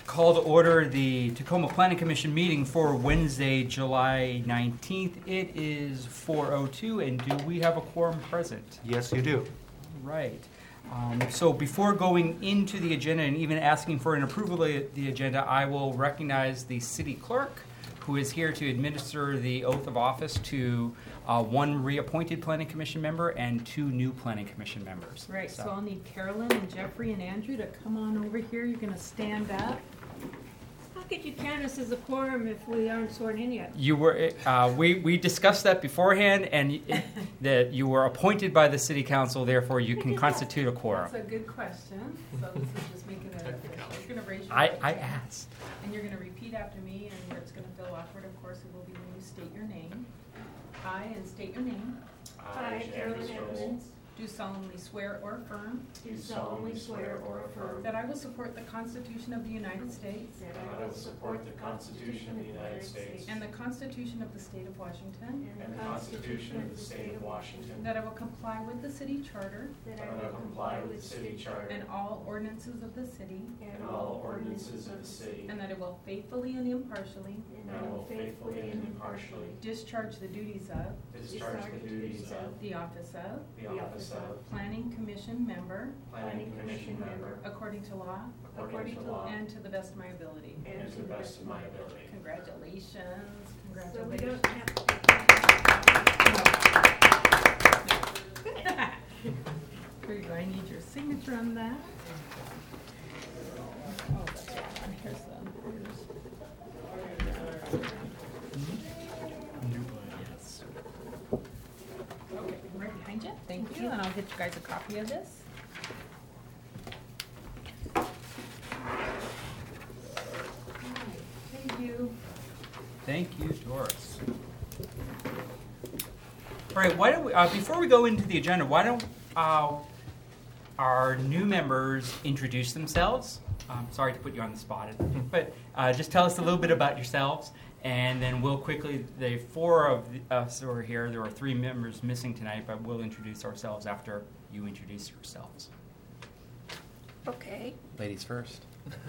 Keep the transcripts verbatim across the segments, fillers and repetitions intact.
call to order the Tacoma Planning Commission meeting for Wednesday, July nineteenth. It is four oh two, and do we have a quorum present? Yes, you do. Right. Um, so before going into the agenda and even asking for an approval of the agenda, I will recognize the city clerk, who is here to administer the oath of office to uh, one reappointed planning commission member and two new planning commission members. Right, so, so I'll need Carolyn and Jeffrey and Andrew to come on over here. You're going to stand up. How could you count us as a quorum if we aren't sworn in yet? You were. Uh, we we discussed that beforehand, and it, that you were appointed by the city council. Therefore, you can constitute a quorum. That's a good question. So this is just making it official. You're going to raise your I, right I hand, asked. and you're going to repeat after me. And where it's going to feel awkward, of course, it will be when you state your name. I, and state your name. I, Carolyn Edmonds, Do solemnly swear or affirm do solemnly swear or affirm that I will support the Constitution of the United States that I will support the Constitution of the United States and the Constitution of the State of Washington, and the Constitution of the State of Washington, that I will comply with the city charter that I will comply with the city charter and all ordinances of the city, and all ordinances of the city, and that I will faithfully and impartially and I will faithfully and impartially discharge the duties of discharge the duties of the office of the office of Planning Commission member Planning Commission member according to law according to law and to the best of my ability. and to the best of my ability. Congratulations. So we Congratulations. don't have Here you go. I need your signature on that. Oh, that's right. Here's the. Yes. Okay, I'm right behind you. Thank you. And I'll get you guys a copy of this. Thank you. Thank you, Doris. All right. Why don't we? Uh, before we go into the agenda, why don't uh, our new members introduce themselves? Um, sorry to put you on the spot, but uh, just tell us a little bit about yourselves, and then we'll quickly. The four of us who are here. There are three members missing tonight, but we'll introduce ourselves after you introduce yourselves. Okay. Ladies first.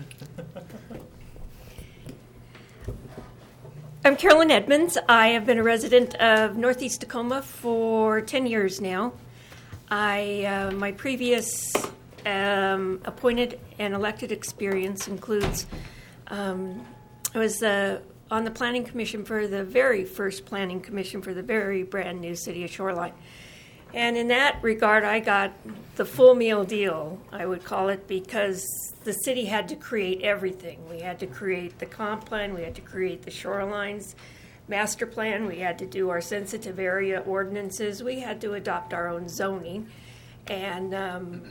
I'm Carolyn Edmonds. I have been a resident of Northeast Tacoma for ten years now. I uh, my previous um, appointed and elected experience includes um, I was uh, on the Planning Commission for the very first Planning Commission for the very brand new city of Shoreline. And in that regard, I got the full meal deal, I would call it, because the city had to create everything. We had to create the comp plan, we had to create the shorelines master plan, we had to do our sensitive area ordinances, we had to adopt our own zoning. And um,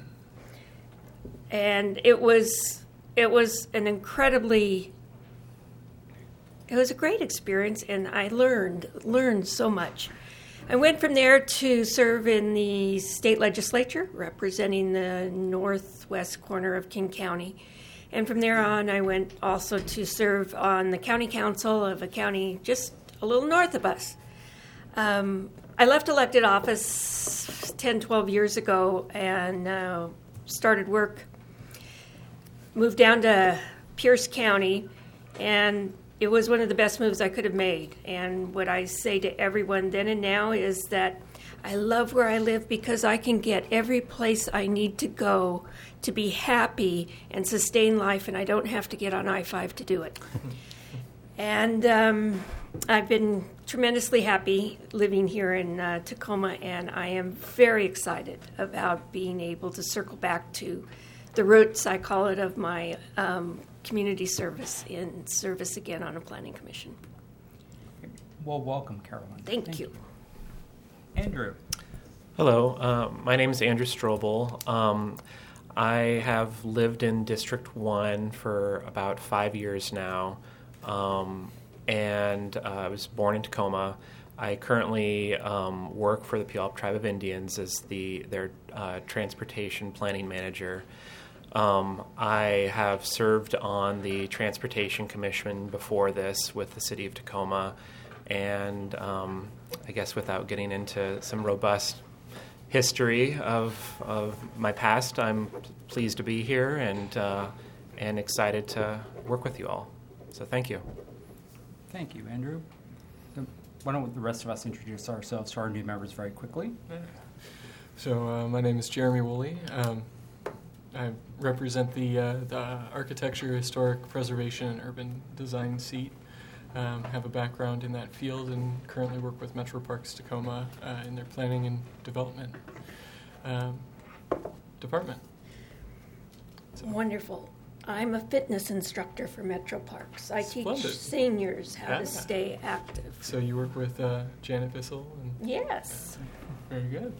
and it was it was an incredibly it was a great experience, and I learned learned so much. I went from there to serve in the state legislature, representing the northwest corner of King County. And from there on, I went also to serve on the county council of a county just a little north of us. Um, I left elected office ten, twelve years ago and uh, started work, moved down to Pierce County, and it was one of the best moves I could have made. And what I say to everyone then and now is that I love where I live because I can get every place I need to go to be happy and sustain life, and I don't have to get on I five to do it. And um, I've been tremendously happy living here in uh, Tacoma, and I am very excited about being able to circle back to the roots, I call it, of my um, community service in service again on a planning commission. Well, welcome, Carolyn. Thank, Thank you. you. Andrew. Hello, uh, my name is Andrew Strobel. Um, I have lived in District one for about five years now, um, and uh, I was born in Tacoma. I currently um, work for the Puyallup Tribe of Indians as the their uh, transportation planning manager. Um, I have served on the Transportation Commission before this with the City of Tacoma, and um, I guess without getting into some robust history of of my past, I'm pleased to be here and uh, and excited to work with you all. So thank you. Thank you, Andrew. So why don't the rest of us introduce ourselves to our new members very quickly? So uh, my name is Jeremy Woolley. Um, I represent the, uh, the Architecture, Historic Preservation, and Urban Design seat. Um, have a background in that field and currently work with Metro Parks Tacoma uh, in their planning and development um, department. So. Wonderful. I'm a fitness instructor for Metro Parks. I Splendid. teach seniors how Yeah. to stay active. So you work with uh, Janet Bissell? And Yes. very good.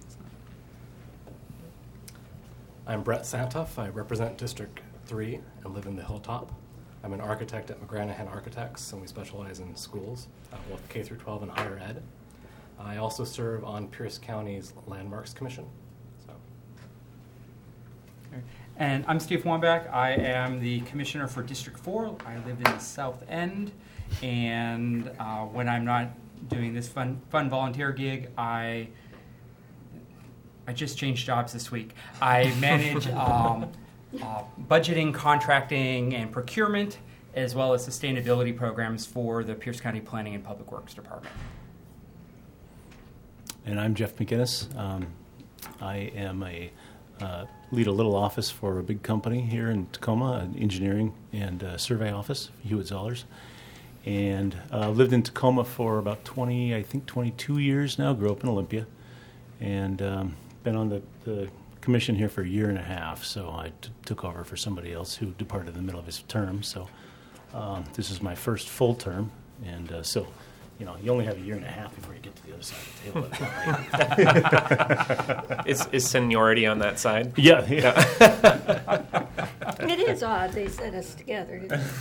I'm Brett Santoff. I represent District three and live in the Hilltop. I'm an architect at McGranahan Architects, and we specialize in schools, uh, both K through twelve and higher ed. I also serve on Pierce County's Landmarks Commission. So. And I'm Steve Wambach. I am the commissioner for District four. I live in the South End. And uh, when I'm not doing this fun, fun volunteer gig, I I just changed jobs this week. I manage um, uh, budgeting, contracting, and procurement, as well as sustainability programs for the Pierce County Planning and Public Works Department. And I'm Jeff McGinnis. Um, I am a uh, lead a little office for a big company here in Tacoma, an engineering and uh, survey office, Hewitt Zollers. And uh, lived in Tacoma for about twenty, I think twenty-two years now. Grew up in Olympia, and um, been on the, the commission here for a year and a half. So I t- took over for somebody else who departed in the middle of his term. So um, this is my first full term, and uh, so. You know, you only have a year and a half before you get to the other side of the table. Is, is seniority on that side? Yeah. yeah. It is odd they set us together.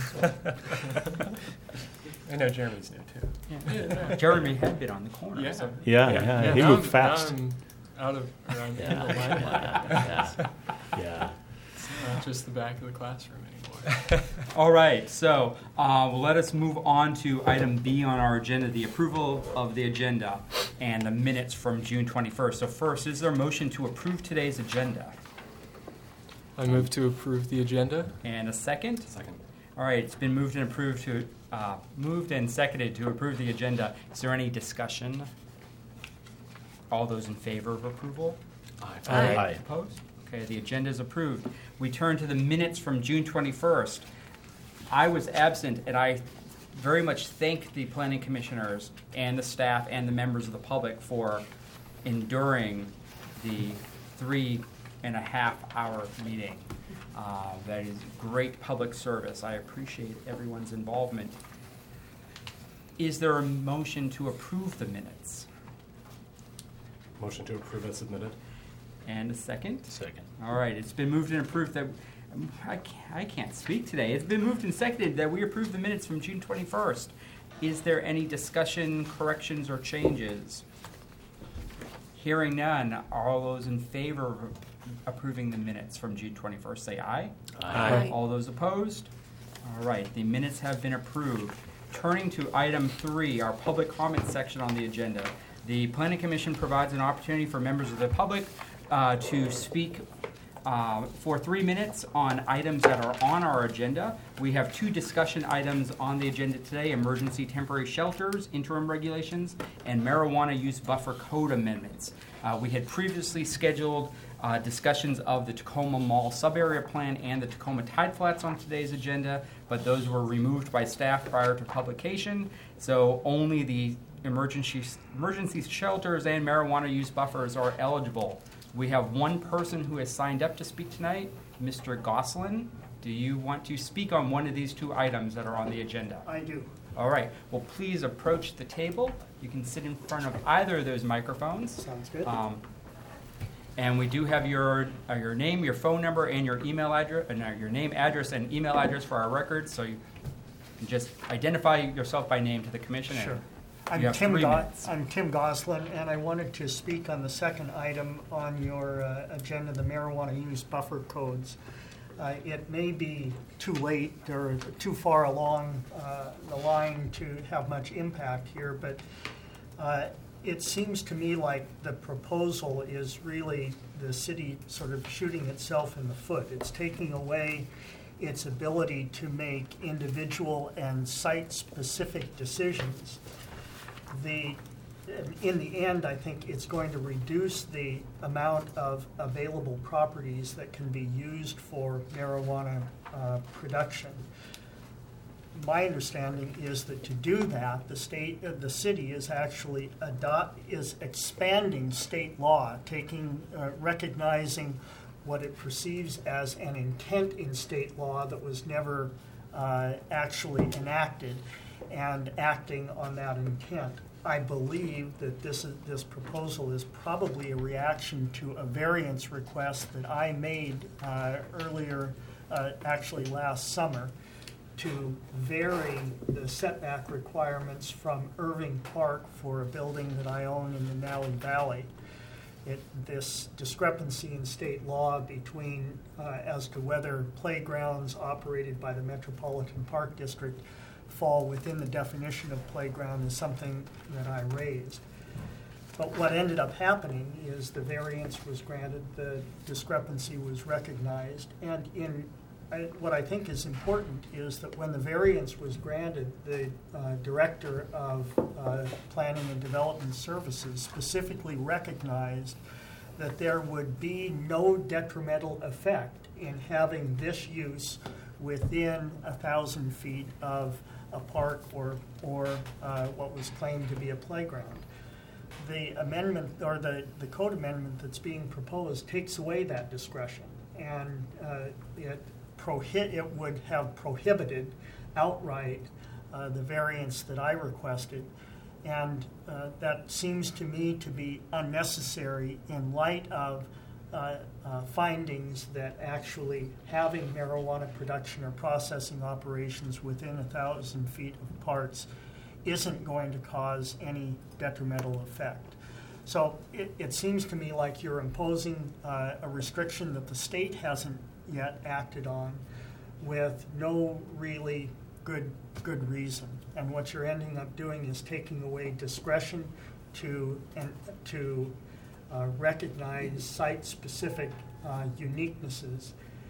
I know Jeremy's new too. Yeah. Jeremy had been on the corner. Yeah. So. Yeah, yeah, he now moved I'm- fast. now I'm out of around Yeah, in the limelight. yeah, yeah. It's not just the back of the classroom anymore. All right, so uh, well, let us move on to item B on our agenda, the approval of the agenda and the minutes from June twenty-first. So first, is there a motion to approve today's agenda? I move to approve the agenda. And a second? Second. All right, it's been moved and approved to, uh, moved and seconded to approve the agenda. Is there any discussion? All those in favor of approval? Aye. Aye. Aye. Opposed? Okay, the agenda is approved. We turn to the minutes from June twenty-first. I was absent, and I very much thank the planning commissioners and the staff and the members of the public for enduring the three and a half hour meeting. Uh, that is great public service. I appreciate everyone's involvement. Is there a motion to approve the minutes? Motion to approve as submitted. And a second? Second. All right, it's been moved and approved that, um, I can't, I can't speak today. It's been moved and seconded that we approve the minutes from June twenty-first. Is there any discussion, corrections, or changes? Hearing none, all those in favor of approving the minutes from June twenty-first, say aye. Aye. All those opposed? All right, the minutes have been approved. Turning to item three, our public comment section on the agenda. The Planning Commission provides an opportunity for members of the public uh, to speak uh, for three minutes on items that are on our agenda. We have two discussion items on the agenda today: emergency temporary shelters, interim regulations, and marijuana use buffer code amendments. Uh, we had previously scheduled uh, discussions of the Tacoma Mall sub-area plan and the Tacoma Tide Flats on today's agenda, but those were removed by staff prior to publication, so only the emergency emergency shelters and marijuana use buffers are eligible. We have one person who has signed up to speak tonight, Mister Goslin. Do you want to speak on one of these two items that are on the agenda? I do. All right. Well, please approach the table. You can sit in front of either of those microphones. Sounds good. Um, and we do have your uh, your name, your phone number, and your email address, and uh, your name, address, and email address for our records. So you can just identify yourself by name to the commission. Sure. And I'm you have Tim three Go- minutes. I'm Tim Goslin, and I wanted to speak on the second item on your uh, agenda, the marijuana use buffer codes. Uh, it may be too late or too far along uh, the line to have much impact here, but uh, it seems to me like the proposal is really the city sort of shooting itself in the foot. It's taking away its ability to make individual and site-specific decisions. The, in the end, I think it's going to reduce the amount of available properties that can be used for marijuana uh, production. My understanding is that to do that, the state, uh, the city is actually adopt, is expanding state law, taking, uh, recognizing what it perceives as an intent in state law that was never uh, actually enacted, and acting on that intent. I believe that this is, this proposal is probably a reaction to a variance request that I made uh, earlier, uh, actually last summer, to vary the setback requirements from Irving Park for a building that I own in the Denali Valley. It, this discrepancy in state law between uh, as to whether playgrounds operated by the Metropolitan Park District fall within the definition of playground is something that I raised. But what ended up happening is the variance was granted, the discrepancy was recognized, and in I, what I think is important is that when the variance was granted, the uh, Director of uh, Planning and Development Services specifically recognized that there would be no detrimental effect in having this use within a thousand feet of a park or, or uh, what was claimed to be a playground. The amendment, or the, the code amendment that's being proposed, takes away that discretion, and uh, it Prohi- it would have prohibited outright uh, the variance that I requested, and uh, that seems to me to be unnecessary in light of uh, uh, findings that actually having marijuana production or processing operations within a thousand feet of parts isn't going to cause any detrimental effect. So it, it seems to me like you're imposing uh, a restriction that the state hasn't yet acted on with no really good good reason. And what you're ending up doing is taking away discretion to and to uh, recognize site-specific uh, uniquenesses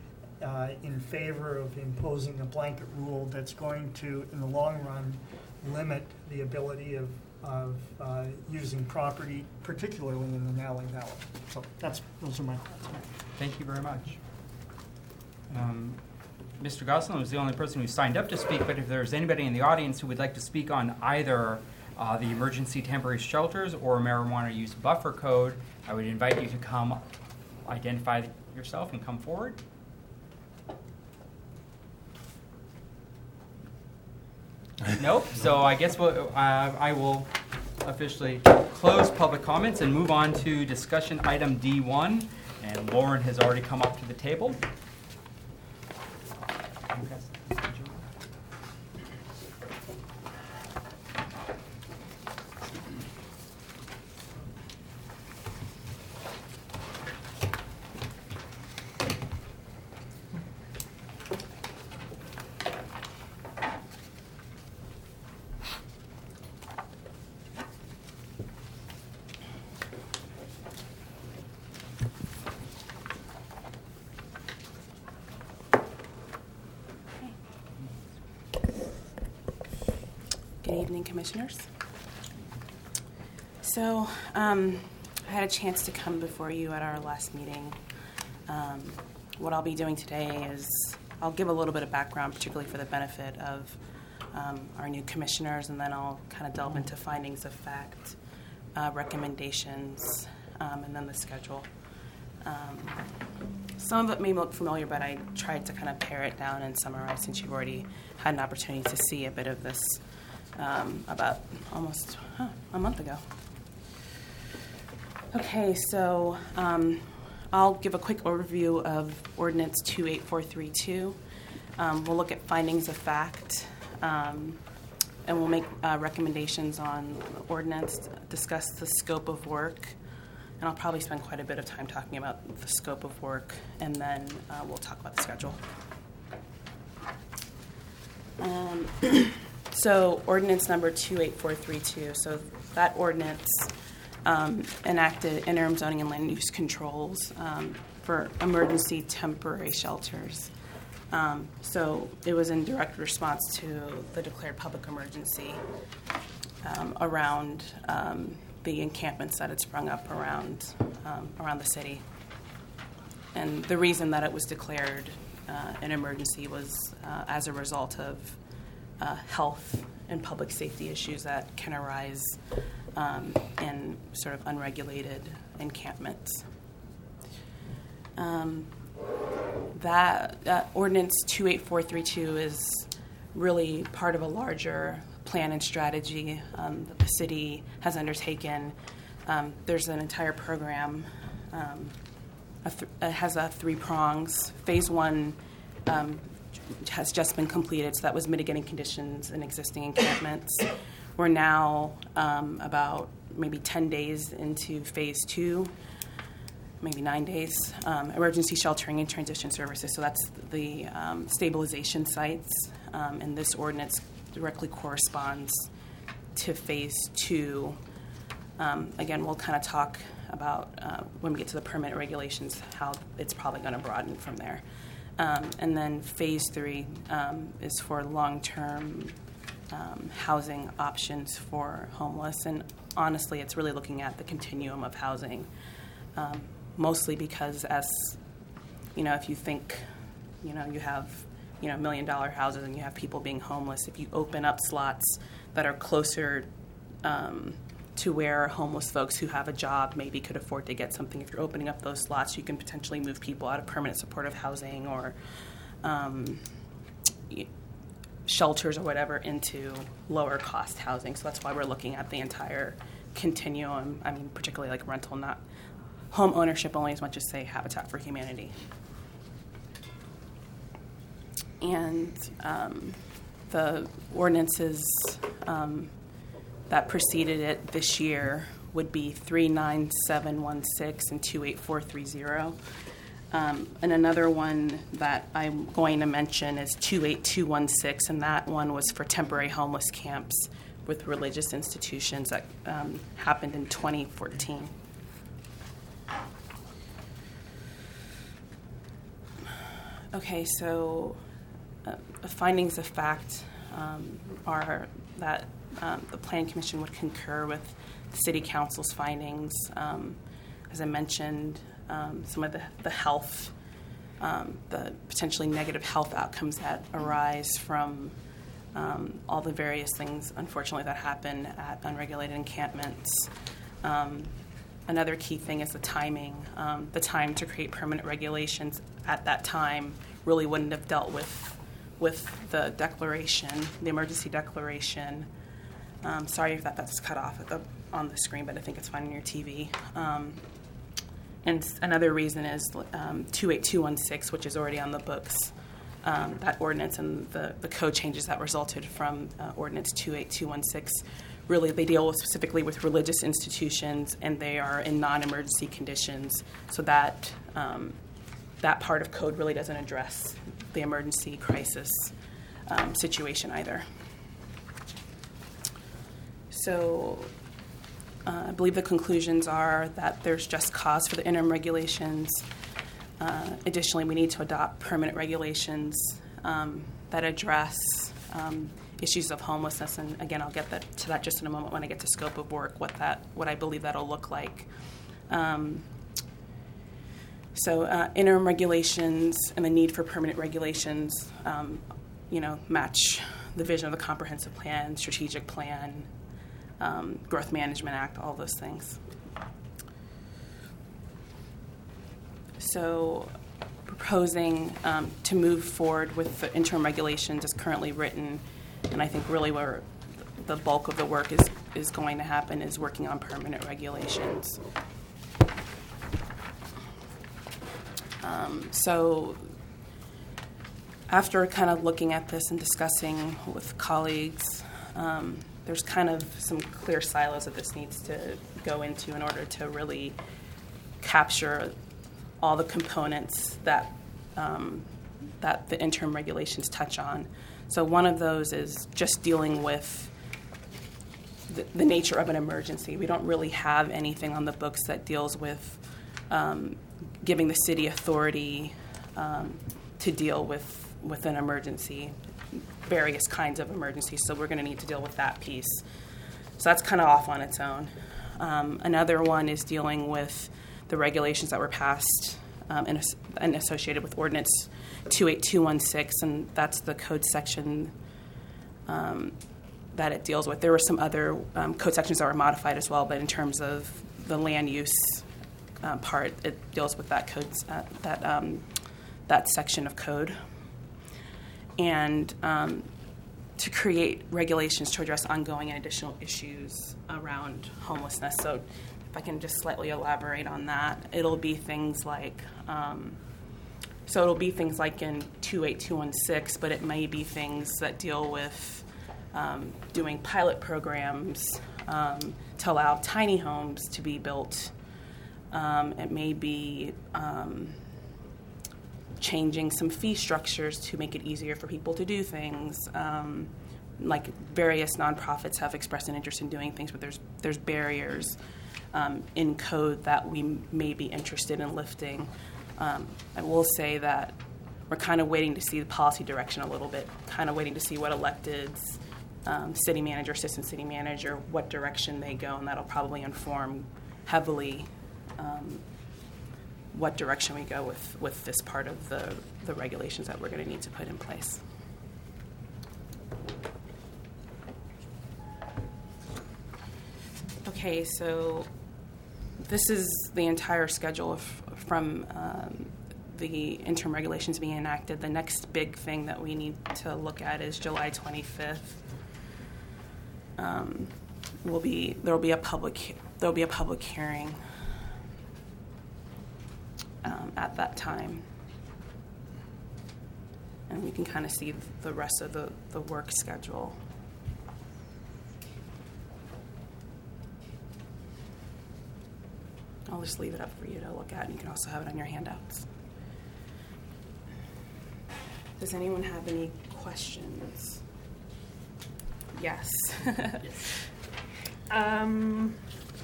uh, in favor of imposing a blanket rule that's going to, in the long run, limit the ability of of uh, using property, particularly in the Denali Valley. So that's those are my thoughts. Thank you very much. Um, Mister Gosselin was the only person who signed up to speak, but if there's anybody in the audience who would like to speak on either uh, the emergency temporary shelters or marijuana use buffer code, I would invite you to come identify yourself and come forward. Nope. So I guess we'll, uh, I will officially close public comments and move on to discussion item D one. And Lauren has already come up to the table. Good evening, Commissioners. So um, I had a chance to come before you at our last meeting. Um, what I'll be doing today is I'll give a little bit of background, particularly for the benefit of um, our new commissioners, and then I'll kind of delve into findings of fact, uh, recommendations, um, and then the schedule. Um, some of it may look familiar, but I tried to kind of pare it down and summarize since you've already had an opportunity to see a bit of this um, about almost huh, a month ago. Okay, so um, I'll give a quick overview of Ordinance two eight four three two. Um, we'll look at findings of fact, um, and we'll make uh, recommendations on the ordinance, discuss the scope of work, and I'll probably spend quite a bit of time talking about the scope of work, and then uh, we'll talk about the schedule. Um, so ordinance number two eight four three two. So that ordinance um, enacted interim zoning and land use controls um, for emergency temporary shelters. Um, so it was in direct response to the declared public emergency um, around um, the encampments that had sprung up around um, around the city. And the reason that it was declared uh, an emergency was uh, as a result of uh, health and public safety issues that can arise um, in sort of unregulated encampments. Um, that uh, Ordinance two eight four three two is really part of a larger plan and strategy um, that the city has undertaken. Um, there's an entire program. Um, a th- it has a three prongs. Phase one um, has just been completed, so that was mitigating conditions in existing encampments. We're now um, about maybe ten days into phase two, maybe nine days, um, emergency sheltering and transition services. So that's the um, stabilization sites, um, and this ordinance directly corresponds to phase two. Um, again, we'll kind of talk about uh, when we get to the permit regulations how it's probably going to broaden from there. Um, and then phase three um, is for long-term um, housing options for homeless. And honestly, it's really looking at the continuum of housing, um, mostly because as, you know, if you think, you know, you have, you know, million-dollar houses and you have people being homeless, if you open up slots that are closer um, to where homeless folks who have a job maybe could afford to get something. If you're opening up those slots, you can potentially move people out of permanent supportive housing or um, shelters or whatever into lower cost housing. So that's why we're looking at the entire continuum. I mean, particularly like rental, not home ownership only as much as, say, Habitat for Humanity. And um, the ordinances um, that preceded it this year would be three nine seven one six and two eight four three zero. Um, and another one that I'm going to mention is two eight two one six, and that one was for temporary homeless camps with religious institutions that um, happened in twenty fourteen. Okay, so uh, the findings of fact um, are that Um, the Plan Commission would concur with the City Council's findings. Um, as I mentioned, um, some of the, the health, um, the potentially negative health outcomes that arise from um, all the various things, unfortunately, that happen at unregulated encampments. Um, another key thing is the timing. Um, the time to create permanent regulations at that time really wouldn't have dealt with with the declaration, the emergency declaration. Um, sorry if that, that's cut off at the, on the screen, but I think it's fine on your T V. Um, and another reason is um, two eight two one six, which is already on the books, um, that ordinance and the, the code changes that resulted from uh, Ordinance two eight two one six. Really, they deal with specifically with religious institutions, and they are in non-emergency conditions, so that um, that part of code really doesn't address the emergency crisis um, situation either. So uh, I believe the conclusions are that there's just cause for the interim regulations. Uh, additionally, we need to adopt permanent regulations um, that address um, issues of homelessness. And again, I'll get that, to that just in a moment when I get to scope of work, what that, what I believe that'll look like. Um, so uh, interim regulations and the need for permanent regulations, um, you know, match the vision of the comprehensive plan, strategic plan, Um, Growth Management Act, all those things. So proposing um, to move forward with the interim regulations as currently written, and I think really where the bulk of the work is, is going to happen is working on permanent regulations. Um, so after kind of looking at this and discussing with colleagues, um, there's kind of some clear silos that this needs to go into in order to really capture all the components that um, that the interim regulations touch on. So one of those is just dealing with the, the nature of an emergency. We don't really have anything on the books that deals with um, giving the city authority um, to deal with with an emergency, various kinds of emergencies. So we're going to need to deal with that piece. So that's kind of off on its own. Um, another one is dealing with the regulations that were passed um, and, and associated with Ordinance two eight two one six, and that's the code section um, that it deals with. There were some other um, code sections that were modified as well, but in terms of the land use uh, part, it deals with that code, uh, that um, that section of code. And um, to create regulations to address ongoing and additional issues around homelessness. So if I can just slightly elaborate on that, it'll be things like, um, so it'll be things like in two eight two one six, but it may be things that deal with um, doing pilot programs um, to allow tiny homes to be built. Um, it may be um, changing some fee structures to make it easier for people to do things. Um, like various nonprofits have expressed an interest in doing things, but there's there's barriers um, in code that we m- may be interested in lifting. Um, I will say that we're kind of waiting to see the policy direction a little bit, kind of waiting to see what electeds, um, city manager, assistant city manager, what direction they go, and that'll probably inform heavily um, what direction we go with, with this part of the, the regulations that we're going to need to put in place. Okay, so this is the entire schedule of, from um, the interim regulations being enacted. The next big thing that we need to look at is July twenty-fifth. Um, will be there will be a public there will be a public hearing um, at that time, and we can kind of see the rest of the, the work schedule. I'll just leave it up for you to look at, and you can also have it on your handouts. Does anyone have any questions? Yes. Yes. Um,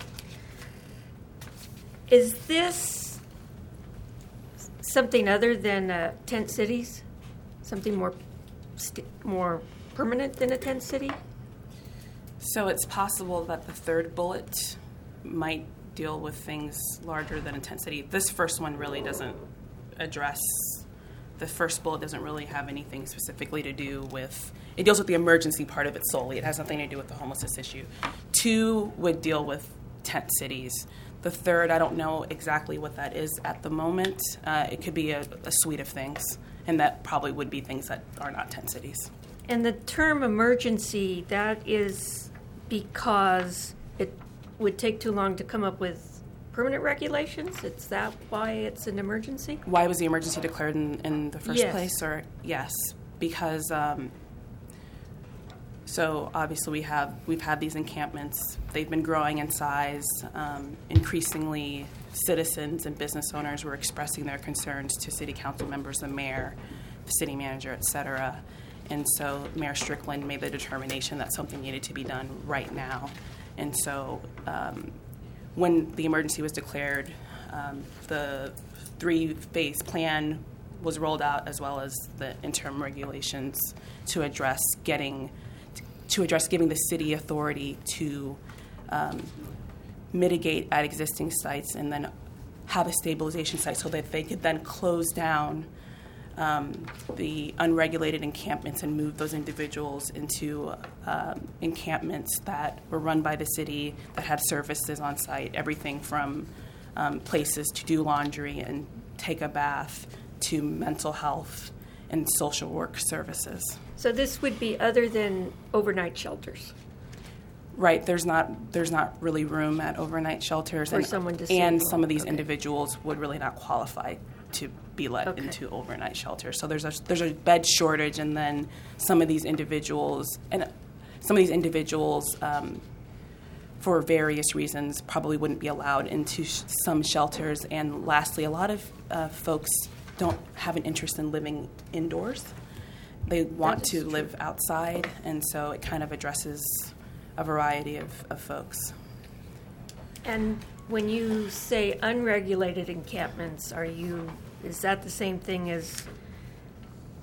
is this something other than uh, tent cities? Something more st- more permanent than a tent city? So it's possible that the third bullet might deal with things larger than intensity. This first one really doesn't address, the first bullet doesn't really have anything specifically to do with, it deals with the emergency part of it solely. It has nothing to do with the homelessness issue. Two would deal with tent cities. The third, I don't know exactly what that is at the moment. Uh, it could be a, a suite of things, and that probably would be things that are not tent cities. And the term emergency, that is because it would take too long to come up with permanent regulations? Is that why it's an emergency? Why was the emergency declared in, in the first Yes. place? Or yes, because um, so obviously we have we've had these encampments. They've been growing in size. Um, increasingly, citizens and business owners were expressing their concerns to city council members, the mayor, the city manager, et cetera. And so Mayor Strickland made the determination that something needed to be done right now. And so um, when the emergency was declared, um, the three-phase plan was rolled out, as well as the interim regulations to address getting, to address giving the city authority to um, mitigate at existing sites and then have a stabilization site so that they could then close down Um, the unregulated encampments and move those individuals into um, encampments that were run by the city, that had services on site, everything from um, places to do laundry and take a bath to mental health and social work services. So this would be other than overnight shelters? Right, there's not there's not really room at overnight shelters, For and, someone and disabled. some of these Okay. individuals would really not qualify to be let Okay. into overnight shelters. So there's a there's a bed shortage, and then some of these individuals and some of these individuals, um, for various reasons, probably wouldn't be allowed into sh- some shelters. And lastly, a lot of uh, folks don't have an interest in living indoors. They want That is to true. live outside, and so it kind of addresses a variety of, of folks. And when you say unregulated encampments, are you, is that the same thing as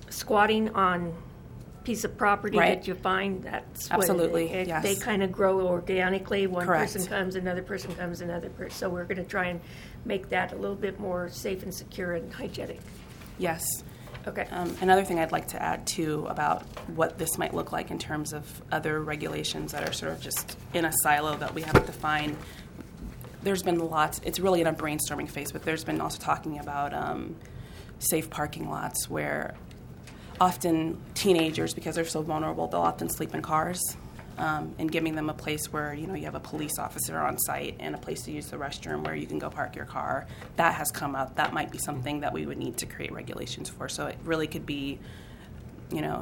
squatting on piece of property Right. that you find, that's Absolutely, what it, it, yes. they kind of grow organically. One Correct. person comes, another person comes, another person. So we're going to try and make that a little bit more safe and secure and hygienic. Yes. Okay. Um, another thing I'd like to add, too, about what this might look like in terms of other regulations that are sort of just in a silo that we haven't defined. There's been lots, it's really in a brainstorming phase, but there's been also talking about um, safe parking lots where often teenagers, because they're so vulnerable, they'll often sleep in cars, um, and giving them a place where, you know, you have a police officer on site and a place to use the restroom where you can go park your car. That has come up. That might be something that we would need to create regulations for. So it really could be, you know,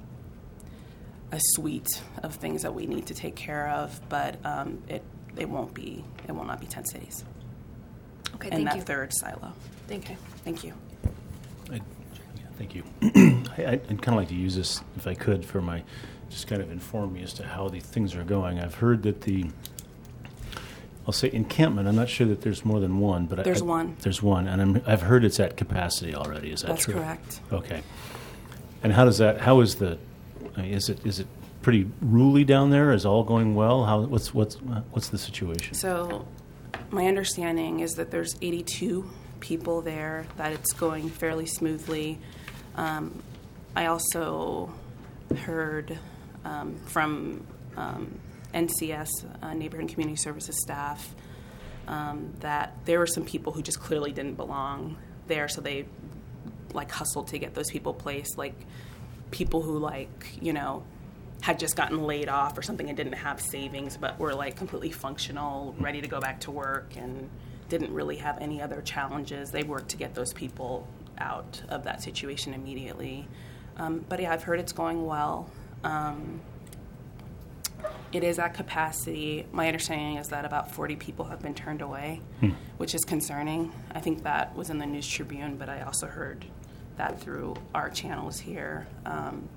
a suite of things that we need to take care of, but um, it it won't be, it will not be tent cities Okay, in thank that you. third silo. Thank you. Thank you. I, yeah, thank you. I, I'd kind of like to use this, if I could, for my, just kind of inform me as to how the things are going. I've heard that the, I'll say encampment, I'm not sure that there's more than one, but There's I, one. There's one, and I'm, I've heard it's at capacity already. Is that That's true? correct. Okay. And how does that, how is the, I mean, is it is it pretty ruly down there? Is all going well? How what's what's what's the situation? So my understanding is that there's eighty-two people there, that it's going fairly smoothly. Um, I also heard um, from um, N C S, uh, Neighborhood and Community Services staff, um, that there were some people who just clearly didn't belong there, so they like hustled to get those people placed, like people who like, you know, had just gotten laid off or something and didn't have savings but were like completely functional, ready to go back to work and didn't really have any other challenges. They worked to get those people out of that situation immediately. Um, but yeah, I've heard it's going well. Um, it is at capacity. My understanding is that about forty people have been turned away, Hmm. which is concerning. I think that was in the News Tribune, but I also heard that through our channels here. Um,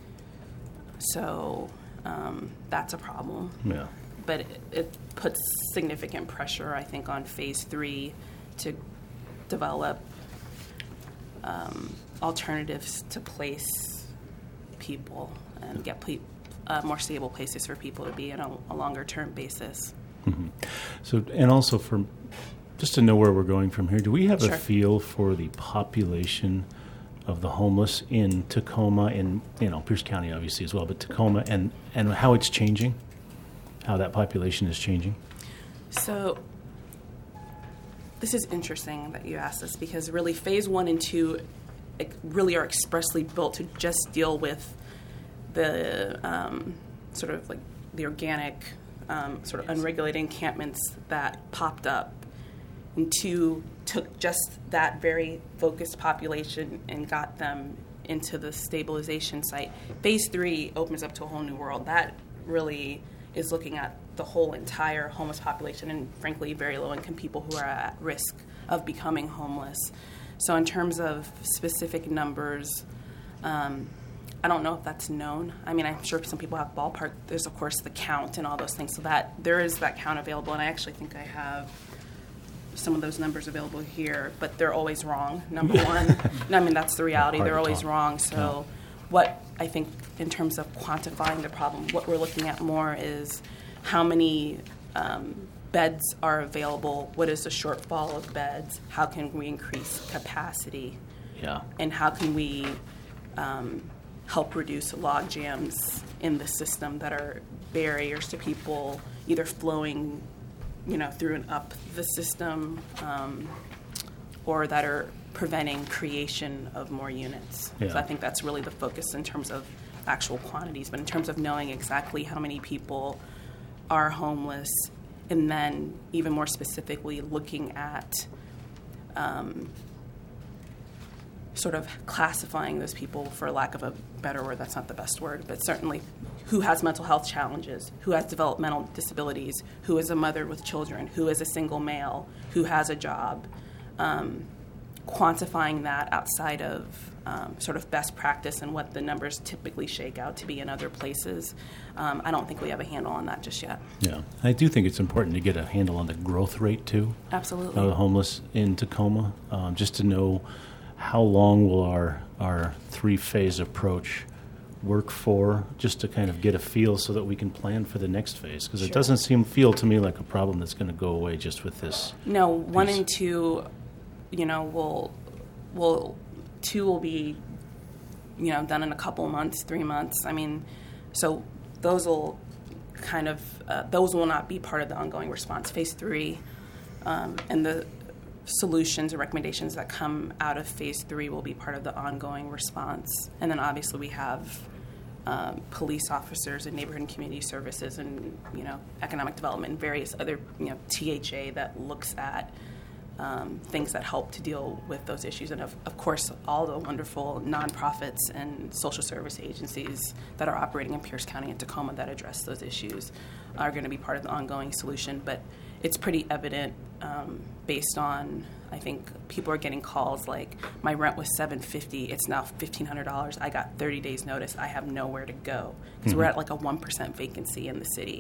so um, that's a problem. Yeah. But it, it puts significant pressure, I think, on phase three to develop um, alternatives to place people and get ple- uh, more stable places for people to be on a, a longer term basis. Mm-hmm. So, and also for just to know where we're going from here, do we have Sure. a feel for the population of the homeless in Tacoma, in you know Pierce County, obviously as well, but Tacoma, and and how it's changing, how that population is changing? So this is interesting that you asked this, because really phase one and two like, really are expressly built to just deal with the um, sort of like the organic, um, sort of unregulated encampments that popped up. And two took just that very focused population and got them into the stabilization site. Phase three opens up to a whole new world. That really is looking at the whole entire homeless population and, frankly, very low-income people who are at risk of becoming homeless. So in terms of specific numbers, um, I don't know if that's known. I mean, I'm sure some people have ballpark. There's, of course, the count and all those things. So that there is that count available, and I actually think I have some of those numbers available here, but they're always wrong, number one. I mean, that's the reality. Hard They're to always talk. wrong. So what I think in terms of quantifying the problem, what we're looking at more is how many um, beds are available, what is the shortfall of beds, how can we increase capacity, Yeah. and how can we um, help reduce log jams in the system that are barriers to people either flowing, you know, through and up the system, um, or that are preventing creation of more units. Yeah. So I think that's really the focus in terms of actual quantities, but in terms of knowing exactly how many people are homeless, and then even more specifically looking at um, sort of classifying those people, for lack of a better word, that's not the best word, but certainly who has mental health challenges, who has developmental disabilities, who is a mother with children, who is a single male, who has a job, um, quantifying that outside of um, sort of best practice and what the numbers typically shake out to be in other places. Um, I don't think we have a handle on that just yet. Yeah. I do think it's important to get a handle on the growth rate, too, Absolutely. of the homeless in Tacoma, um, just to know how long will our our three-phase approach work for, just to kind of get a feel so that we can plan for the next phase? Because it doesn't seem feel to me like a problem that's going to go away just with this. No, one piece. and two, you know, will will two will be, you know, done in a couple months, three months. I mean, so those will kind of uh, those will not be part of the ongoing response. Phase three um, and the solutions or recommendations that come out of phase three will be part of the ongoing response. And then obviously we have um, police officers and neighborhood and community services and, you know, economic development and various other, you know, T H A that looks at um, things that help to deal with those issues. And of, of course, all the wonderful nonprofits and social service agencies that are operating in Pierce County and Tacoma that address those issues are going to be part of the ongoing solution. But it's pretty evident um, based on, I think people are getting calls like, my rent was seven hundred fifty dollars, it's now fifteen hundred dollars, I got thirty days notice, I have nowhere to go. Because Mm-hmm. we're at like a one percent vacancy in the city.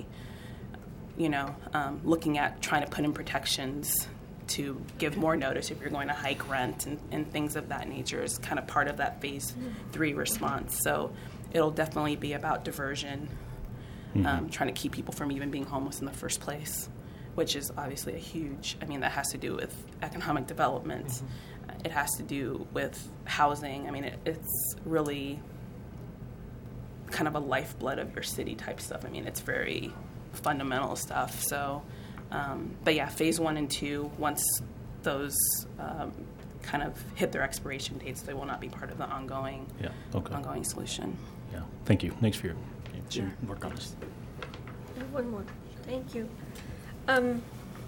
You know, um, looking at trying to put in protections to give more notice if you're going to hike rent and, and things of that nature is kind of part of that phase three response. So it'll definitely be about diversion, Mm-hmm. um, trying to keep people from even being homeless in the first place, which is obviously a huge, I mean, that has to do with economic development. Mm-hmm. It has to do with housing. I mean, it, it's really kind of a lifeblood of your city type stuff. I mean, it's very fundamental stuff. So, um, but yeah, phase one and two, once those um, kind of hit their expiration dates, they will not be part of the ongoing, Yeah. Okay. ongoing solution. Yeah. Thank you. Thanks for your, Sure. your work on this. I have one more. Thank you. Um,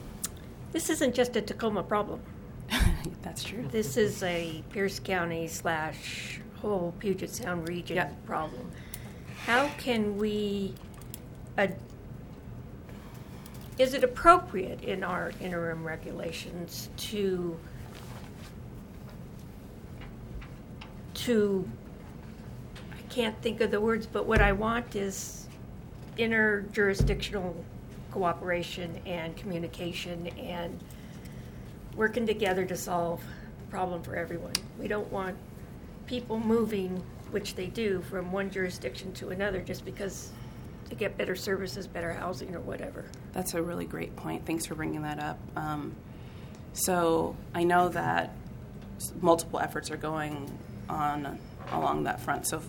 this isn't just a Tacoma problem. That's true. This is a Pierce County slash whole Puget Sound region Yeah. problem. How can we, uh, is it appropriate in our interim regulations to, to, I can't think of the words, but what I want is interjurisdictional cooperation and communication and working together to solve a problem for everyone. We don't want people moving, which they do, from one jurisdiction to another just because to get better services, better housing, or whatever. That's a really great point. Thanks for bringing that up. Um, so I know that s- multiple efforts are going on along that front. So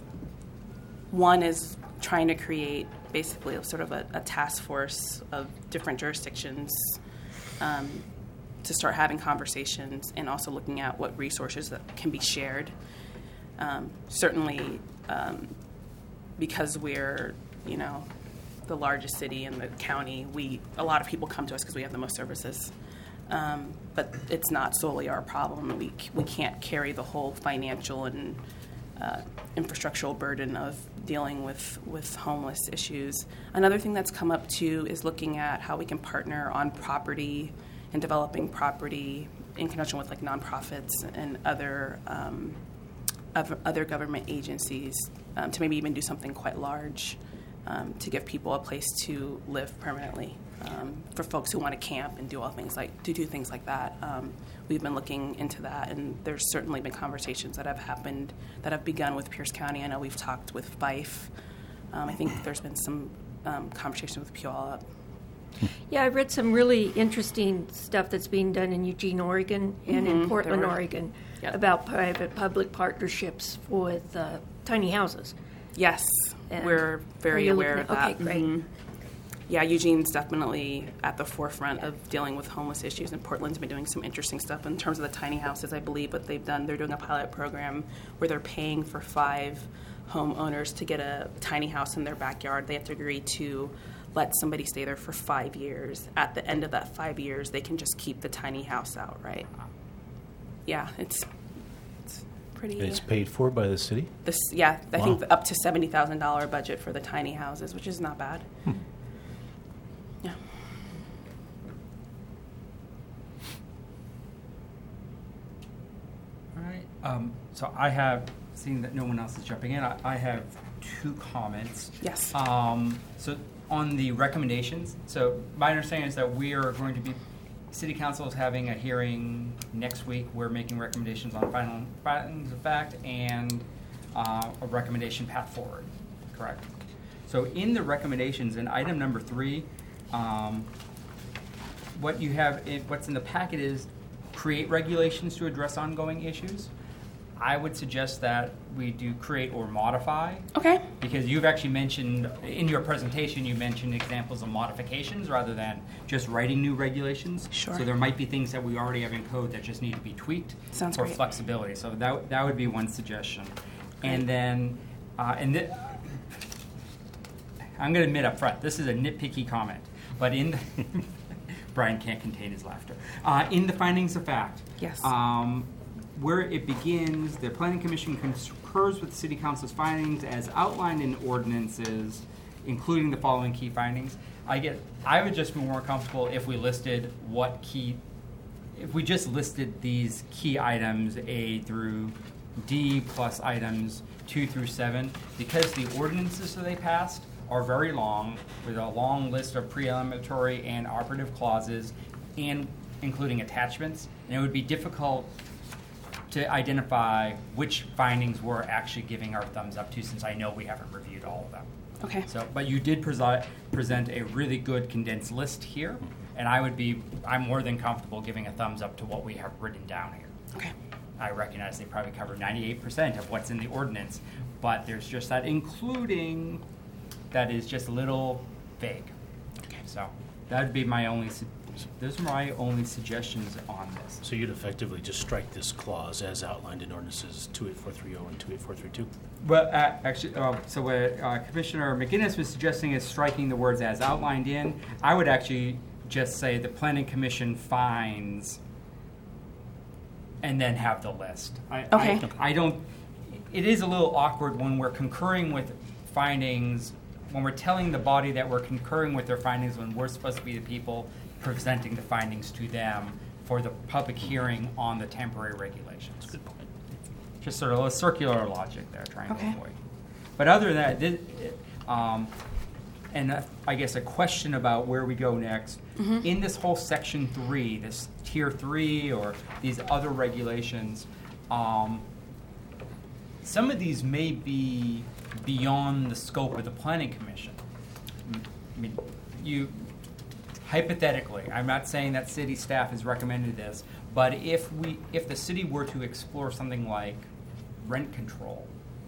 one is trying to create basically a sort of a, a task force of different jurisdictions um, to start having conversations and also looking at what resources that can be shared. Um, certainly, um, because we're, you know, the largest city in the county, we a lot of people come to us because we have the most services. Um, but it's not solely our problem. We we can't carry the whole financial and uh, infrastructural burden of dealing with, with homeless issues. Another thing that's come up too is looking at how we can partner on property and developing property in conjunction with like nonprofits and other um, of other government agencies um, to maybe even do something quite large um, to give people a place to live permanently. Um, for folks who want to camp and do all things like to do things like that, um, we've been looking into that, and there's certainly been conversations that have happened that have begun with Pierce County. I know we've talked with Fife. Um, I think there's been some um, conversation with Puyallup. Yeah, I read some really interesting stuff that's being done in Eugene, Oregon, and Mhm, in Portland, there were- Oregon, Yep. about private-public partnerships with uh, tiny houses. Yes, And we're are very you aware looking of at- that. okay, great. Mhm. Yeah, Eugene's definitely at the forefront of dealing with homeless issues, and Portland's been doing some interesting stuff in terms of the tiny houses. I believe what they've done, they're doing a pilot program where they're paying for five homeowners to get a tiny house in their backyard. They have to agree to let somebody stay there for five years. At the end of that five years, they can just keep the tiny house outright. Yeah, it's it's pretty. It's paid for by the city? This, yeah, I Wow. think up to seventy thousand dollar budget for the tiny houses, which is not bad. Hmm. Yeah. All right. Um, so I have, seeing that no one else is jumping in, I, I have two comments. Yes. Um, so on the recommendations, so my understanding is that we are going to be City Council is having a hearing next week. We're making recommendations on final findings of fact and uh, a recommendation path forward, correct? So in the recommendations, in item number three, um, what you have, in, what's in the packet is create regulations to address ongoing issues. I would suggest that we do create or modify. Okay. Because you've actually mentioned, in your presentation, you mentioned examples of modifications rather than just writing new regulations. Sure. So there might be things that we already have in code that just need to be tweaked Sounds for great. flexibility. So that, that would be one suggestion. And then, uh, and th- I'm going to admit up front, this is a nitpicky comment, but in the Brian can't contain his laughter. Uh, in the findings of fact, Yes. um, where it begins, the Planning Commission concurs with the City Council's findings as outlined in ordinances, including the following key findings. I get. I would just be more comfortable if we listed what key, if we just listed these key items A through D plus items two through seven, because the ordinances that they passed are very long, with a long list of preeliminary and operative clauses, and including attachments, and it would be difficult to identify which findings we're actually giving our thumbs up to, since I know we haven't reviewed all of them. Okay. So, but you did presi- present a really good condensed list here, and I would be, I'm more than comfortable giving a thumbs up to what we have written down here. Okay. I recognize they probably cover ninety-eight percent of what's in the ordinance, but there's just that including that is just a little vague. Okay. So that would be my only, su- those are my only suggestions on this. So you'd effectively just strike this clause as outlined in ordinances two eight four three zero and two eight four three two? Well, uh, actually, uh, so what uh, Commissioner McGinnis was suggesting is striking the words as outlined in. I would actually just say the Planning Commission finds, and then have the list. I, Okay. I, I don't, it is a little awkward when we're concurring with findings, when we're telling the body that we're concurring with their findings, when we're supposed to be the people presenting the findings to them for the public hearing on the temporary regulations. Good point. Just sort of a circular logic there, trying Okay. to avoid. But other than that, this, um, and uh, I guess a question about where we go next. Mm-hmm. In this whole section three, this tier three, or these other regulations, um, some of these may be beyond the scope of the Planning Commission. I mean, you hypothetically, I'm not saying that city staff has recommended this, but if we, if the city were to explore something like rent control,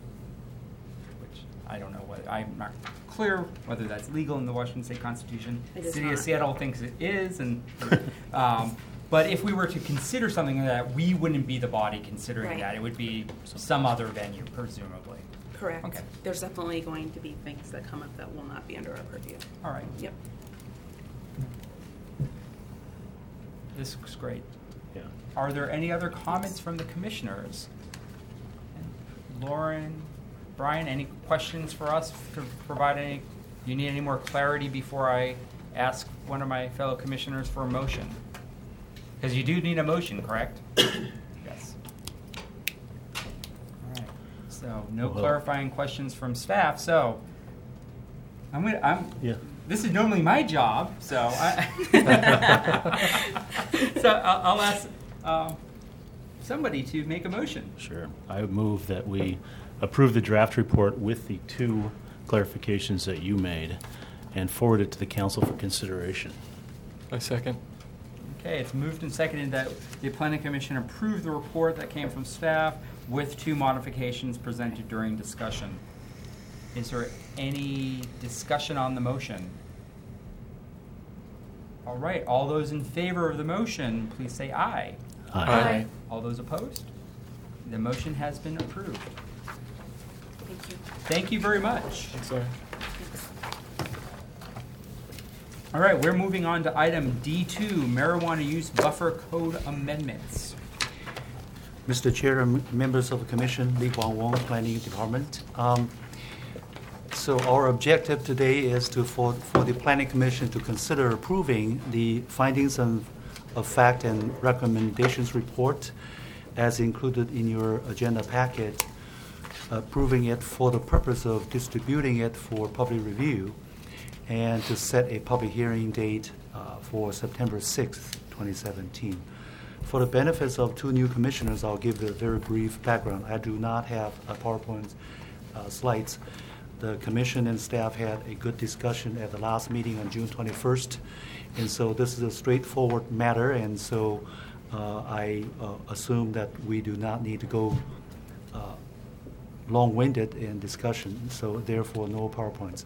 which I don't know what, I'm not clear whether that's legal in the Washington State Constitution. It is City of not. Seattle thinks it is, and um, but if we were to consider something like that, we wouldn't be the body considering Right. that. It would be some other venue, presumably. Correct. Okay. There's definitely going to be things that come up that will not be under our purview. All right. Yep. This looks great. Yeah. Are there any other comments from the commissioners? Lauren, Brian, any questions for us to provide any? Do you need any more clarity before I ask one of my fellow commissioners for a motion? Because you do need a motion, correct? Yes. All right. So no Well- clarifying questions from staff. So I'm gonna. I'm. Yeah. This is normally my job, so I. so I'll, I'll ask uh, somebody to make a motion. Sure. I would move that we approve the draft report with the two clarifications that you made and forward it to the council for consideration. I second. Okay, it's moved and seconded that the Planning Commission approve the report that came from staff with two modifications presented during discussion. Is there any discussion on the motion? All right, all those in favor of the motion, please say aye. Aye. All those opposed? The motion has been approved. Thank you. Thank you very much. Sorry. All right, we're moving on to item D two, marijuana use buffer code amendments. Mister Chair and members of the Commission, Lee Guang Wong, Planning Department. Um, So our objective today is to, for, for the Planning Commission to consider approving the findings of, of fact and recommendations report as included in your agenda packet, approving it for the purpose of distributing it for public review and to set a public hearing date uh, for September sixth, twenty seventeen. For the benefits of two new commissioners, I'll give a very brief background. I do not have a PowerPoint uh, slides. The commission and staff had a good discussion at the last meeting on June twenty-first, and so this is a straightforward matter, and so uh, I uh, assume that we do not need to go uh, long-winded in discussion, so therefore no PowerPoints.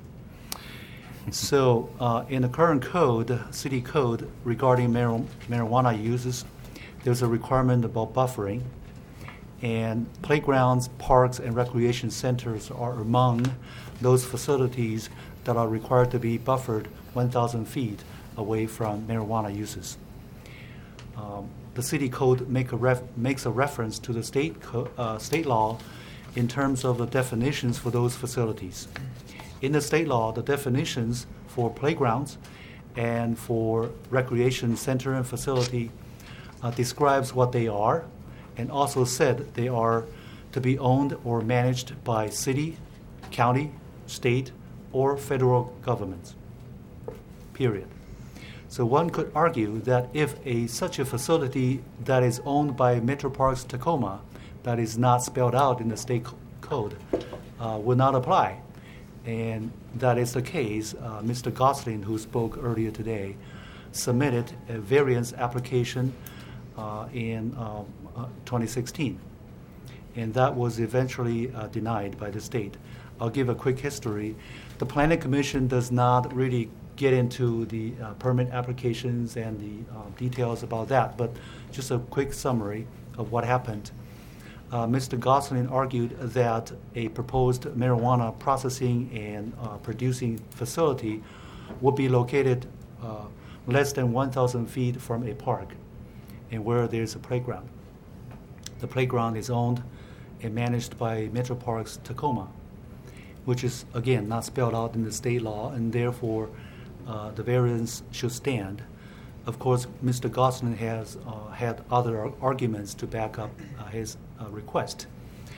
So uh, in the current code, city code regarding mar- marijuana uses, there's a requirement about buffering, and playgrounds, parks, and recreation centers are among those facilities that are required to be buffered one thousand feet away from marijuana uses. Um, the city code make a ref- makes a reference to the state co- uh, state law in terms of the definitions for those facilities. In the state law, the definitions for playgrounds and for recreation center and facility uh, describes what they are, and also said they are to be owned or managed by city, county, state, or federal governments, period. So one could argue that if a such a facility that is owned by Metro Parks Tacoma, that is not spelled out in the state co- code, uh, would not apply. And that is the case. Uh, Mister Gosling, who spoke earlier today, submitted a variance application uh, in uh, uh, twenty sixteen. And that was eventually uh, denied by the state. I'll give a quick history. The Planning Commission does not really get into the uh, permit applications and the uh, details about that, but just a quick summary of what happened. Uh, Mister Gosling argued that a proposed marijuana processing and uh, producing facility would be located uh, less than one thousand feet from a park and where there's a playground. The playground is owned and managed by Metro Parks Tacoma, which is, again, not spelled out in the state law, and therefore uh, the variance should stand. Of course, Mister Gosling has uh, had other ar- arguments to back up uh, his uh, request.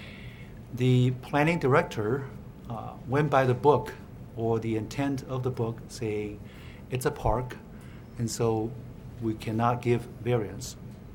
The planning director uh, went by the book, or the intent of the book, saying it's a park, and so we cannot give variance.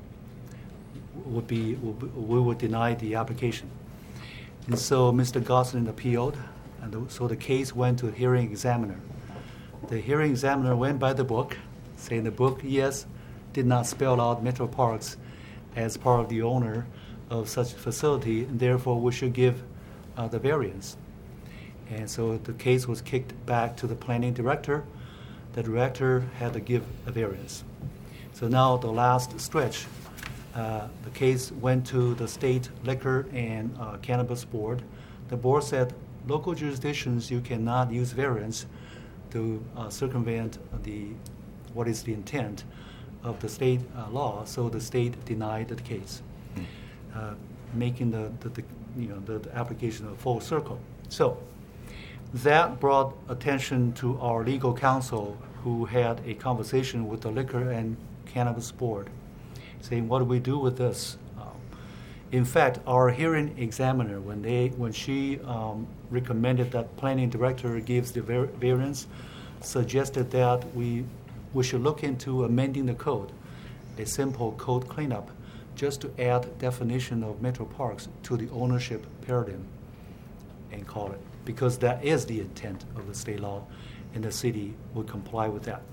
Would be, would be we would deny the application. And so Mister Gosling appealed, and the, so the case went to a hearing examiner. The hearing examiner went by the book, saying the book, yes, did not spell out Metro Parks as part of the owner of such a facility, and therefore we should give uh, the variance. And so the case was kicked back to the planning director. The director had to give a variance. So now the last stretch, uh, the case went to the state liquor and uh, cannabis board. The board said, local jurisdictions, you cannot use variance to uh, circumvent the what is the intent of the state uh, law, so the state denied the case, uh, making the, the, the you know the, the application a full circle. So that brought attention to our legal counsel, who had a conversation with the liquor and cannabis board, saying, what do we do with this? Um, in fact, our hearing examiner, when they when she um, recommended that planning director gives the var- variance, suggested that we we should look into amending the code, a simple code cleanup, just to add definition of Metro Parks to the ownership paradigm and call it, because that is the intent of the state law, and the city would comply with that.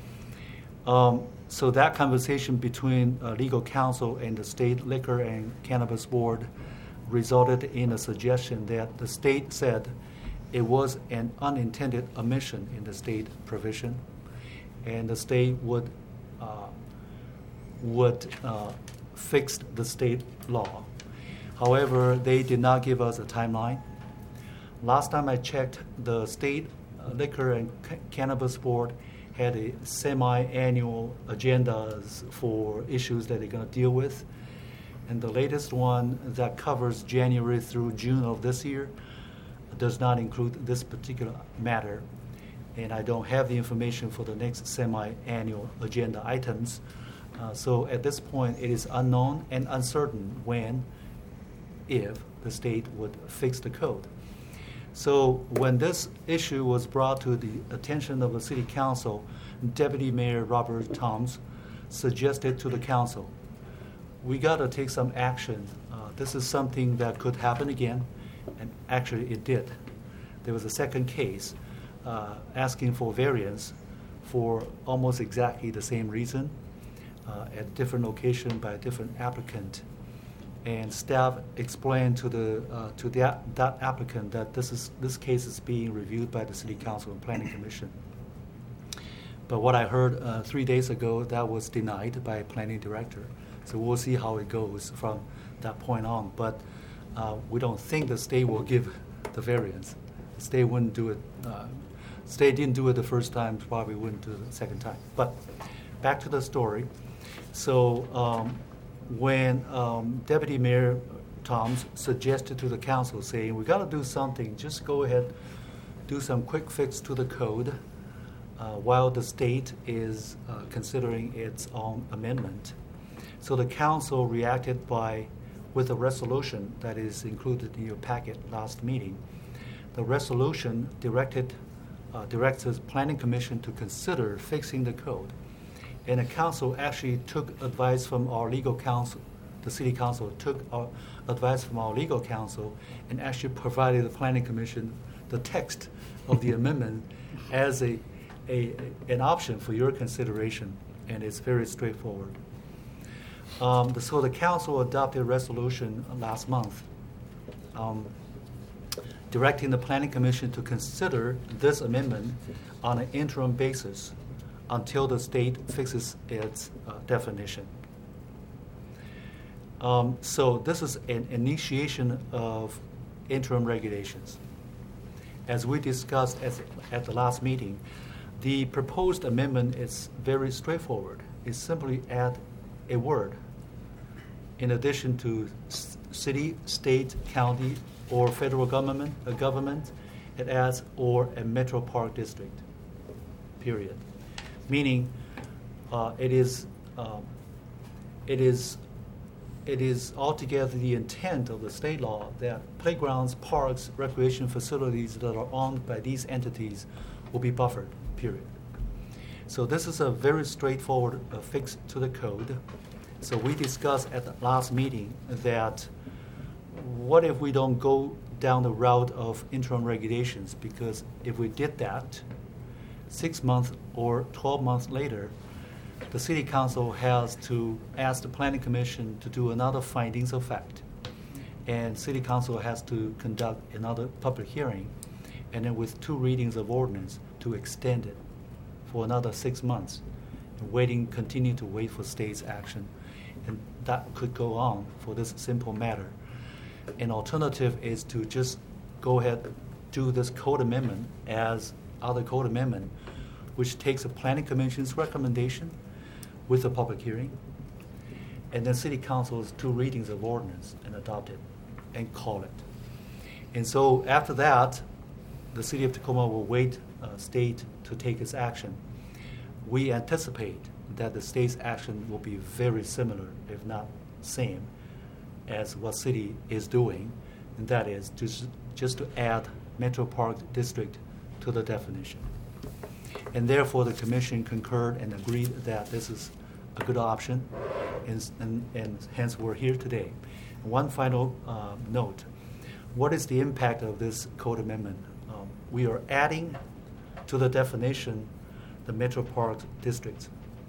Um, so that conversation between uh, legal counsel and the state liquor and cannabis board resulted in a suggestion that the state said it was an unintended omission in the state provision, and the state would uh, would uh, fix the state law. However, they did not give us a timeline. Last time I checked, the state uh, liquor and ca- cannabis board had a semi-annual agendas for issues that they're going to deal with, and the latest one that covers January through June of this year does not include this particular matter. And I don't have the information for the next semi-annual agenda items. Uh, so at this point, it is unknown and uncertain when, if, the state would fix the code. So when this issue was brought to the attention of the City Council, Deputy Mayor Robert Toms suggested to the council, we got to take some action. Uh, this is something that could happen again, and actually it did. There was a second case uh, asking for variance for almost exactly the same reason uh, at a different location by a different applicant. And staff explained to the uh, to that, that applicant that this is this case is being reviewed by the City Council and Planning Commission. But what I heard uh, three days ago, that was denied by Planning Director. So we'll see how it goes from that point on. But uh, we don't think the state will give the variance. The state wouldn't do it. Uh, state didn't do it the first time, probably wouldn't do it the second time. But back to the story. So um, when um, Deputy Mayor Toms suggested to the council, saying, we got to do something, just go ahead, do some quick fix to the code uh, while the state is uh, considering its own amendment. So the council reacted by, with a resolution that is included in your packet last meeting. The resolution directed, uh, directs the Planning Commission to consider fixing the code. And the council actually took advice from our legal counsel. The City Council took our advice from our legal counsel and actually provided the Planning Commission the text of the amendment as a, a an option for your consideration, and it's very straightforward. Um, the, so the council adopted a resolution last month um, directing the Planning Commission to consider this amendment on an interim basis until the state fixes its uh, definition. Um, so this is an initiation of interim regulations. As we discussed as, at the last meeting, the proposed amendment is very straightforward. It simply add a word in addition to s- city, state, county, or federal government, a government. It adds or a metro park district, period. Meaning, uh, it is um, it is it is altogether the intent of the state law that playgrounds, parks, recreation facilities that are owned by these entities will be buffered. Period. So this is a very straightforward uh, fix to the code. So we discussed at the last meeting that what if we don't go down the route of interim regulations? Because if we did that, six months or twelve months later, the City Council has to ask the Planning Commission to do another findings of fact. And City Council has to conduct another public hearing, and then with two readings of ordinance to extend it for another six months, and waiting, continue to wait for state's action. And that could go on for this simple matter. An alternative is to just go ahead, do this code amendment as other code amendment, which takes a Planning Commission's recommendation with a public hearing, and then City Council's two readings of ordinance and adopt it and call it. And so after that, the City of Tacoma will wait uh, state to take its action. We anticipate that the state's action will be very similar, if not same, as what city is doing, and that is just, just to add Metro Park District to the definition. And therefore, the commission concurred and agreed that this is a good option, and, and, and hence we're here today. One final uh, note. What is the impact of this code amendment? Um, we are adding to the definition the Metro Park districts.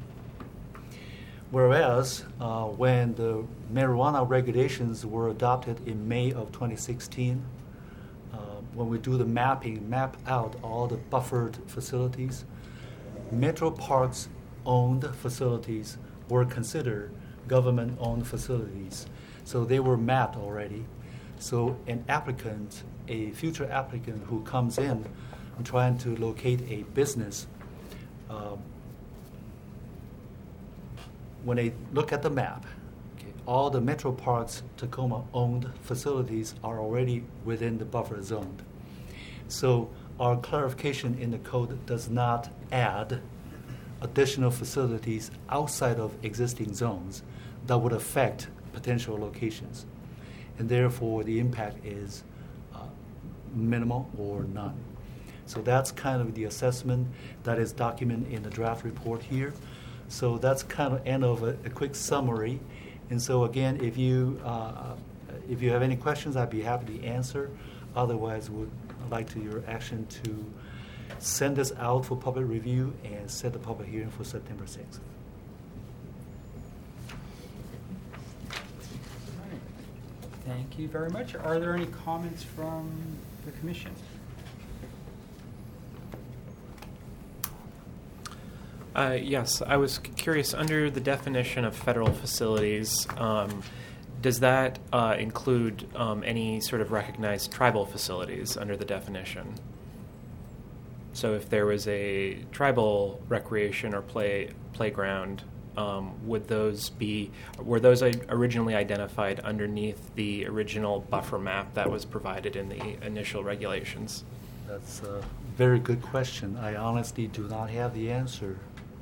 Whereas uh, when the marijuana regulations were adopted in May of twenty sixteen, uh, when we do the mapping, map out all the buffered facilities, Metro Parks owned facilities were considered government owned facilities. So they were mapped already. So an applicant, a future applicant who comes in and trying to locate a business, uh, when they look at the map, okay, all the Metro Parks Tacoma owned facilities are already within the buffer zone. So our clarification in the code does not add additional facilities outside of existing zones that would affect potential locations. And therefore, the impact is uh, minimal or none. So that's kind of the assessment that is documented in the draft report here. So that's kind of end of a, a quick summary. And so again, if you uh, if you have any questions, I'd be happy to answer. Otherwise, would like to your action to send this out for public review and set the public hearing for September sixth. Thank you very much. Are there any comments from the commission? Uh, yes, I was c- curious, under the definition of federal facilities, um, does that uh, include um, any sort of recognized tribal facilities under the definition? So if there was a tribal recreation or play playground, um, would those be, were those i- originally identified underneath the original buffer map that was provided in the initial regulations? That's a very good question. I honestly do not have the answer.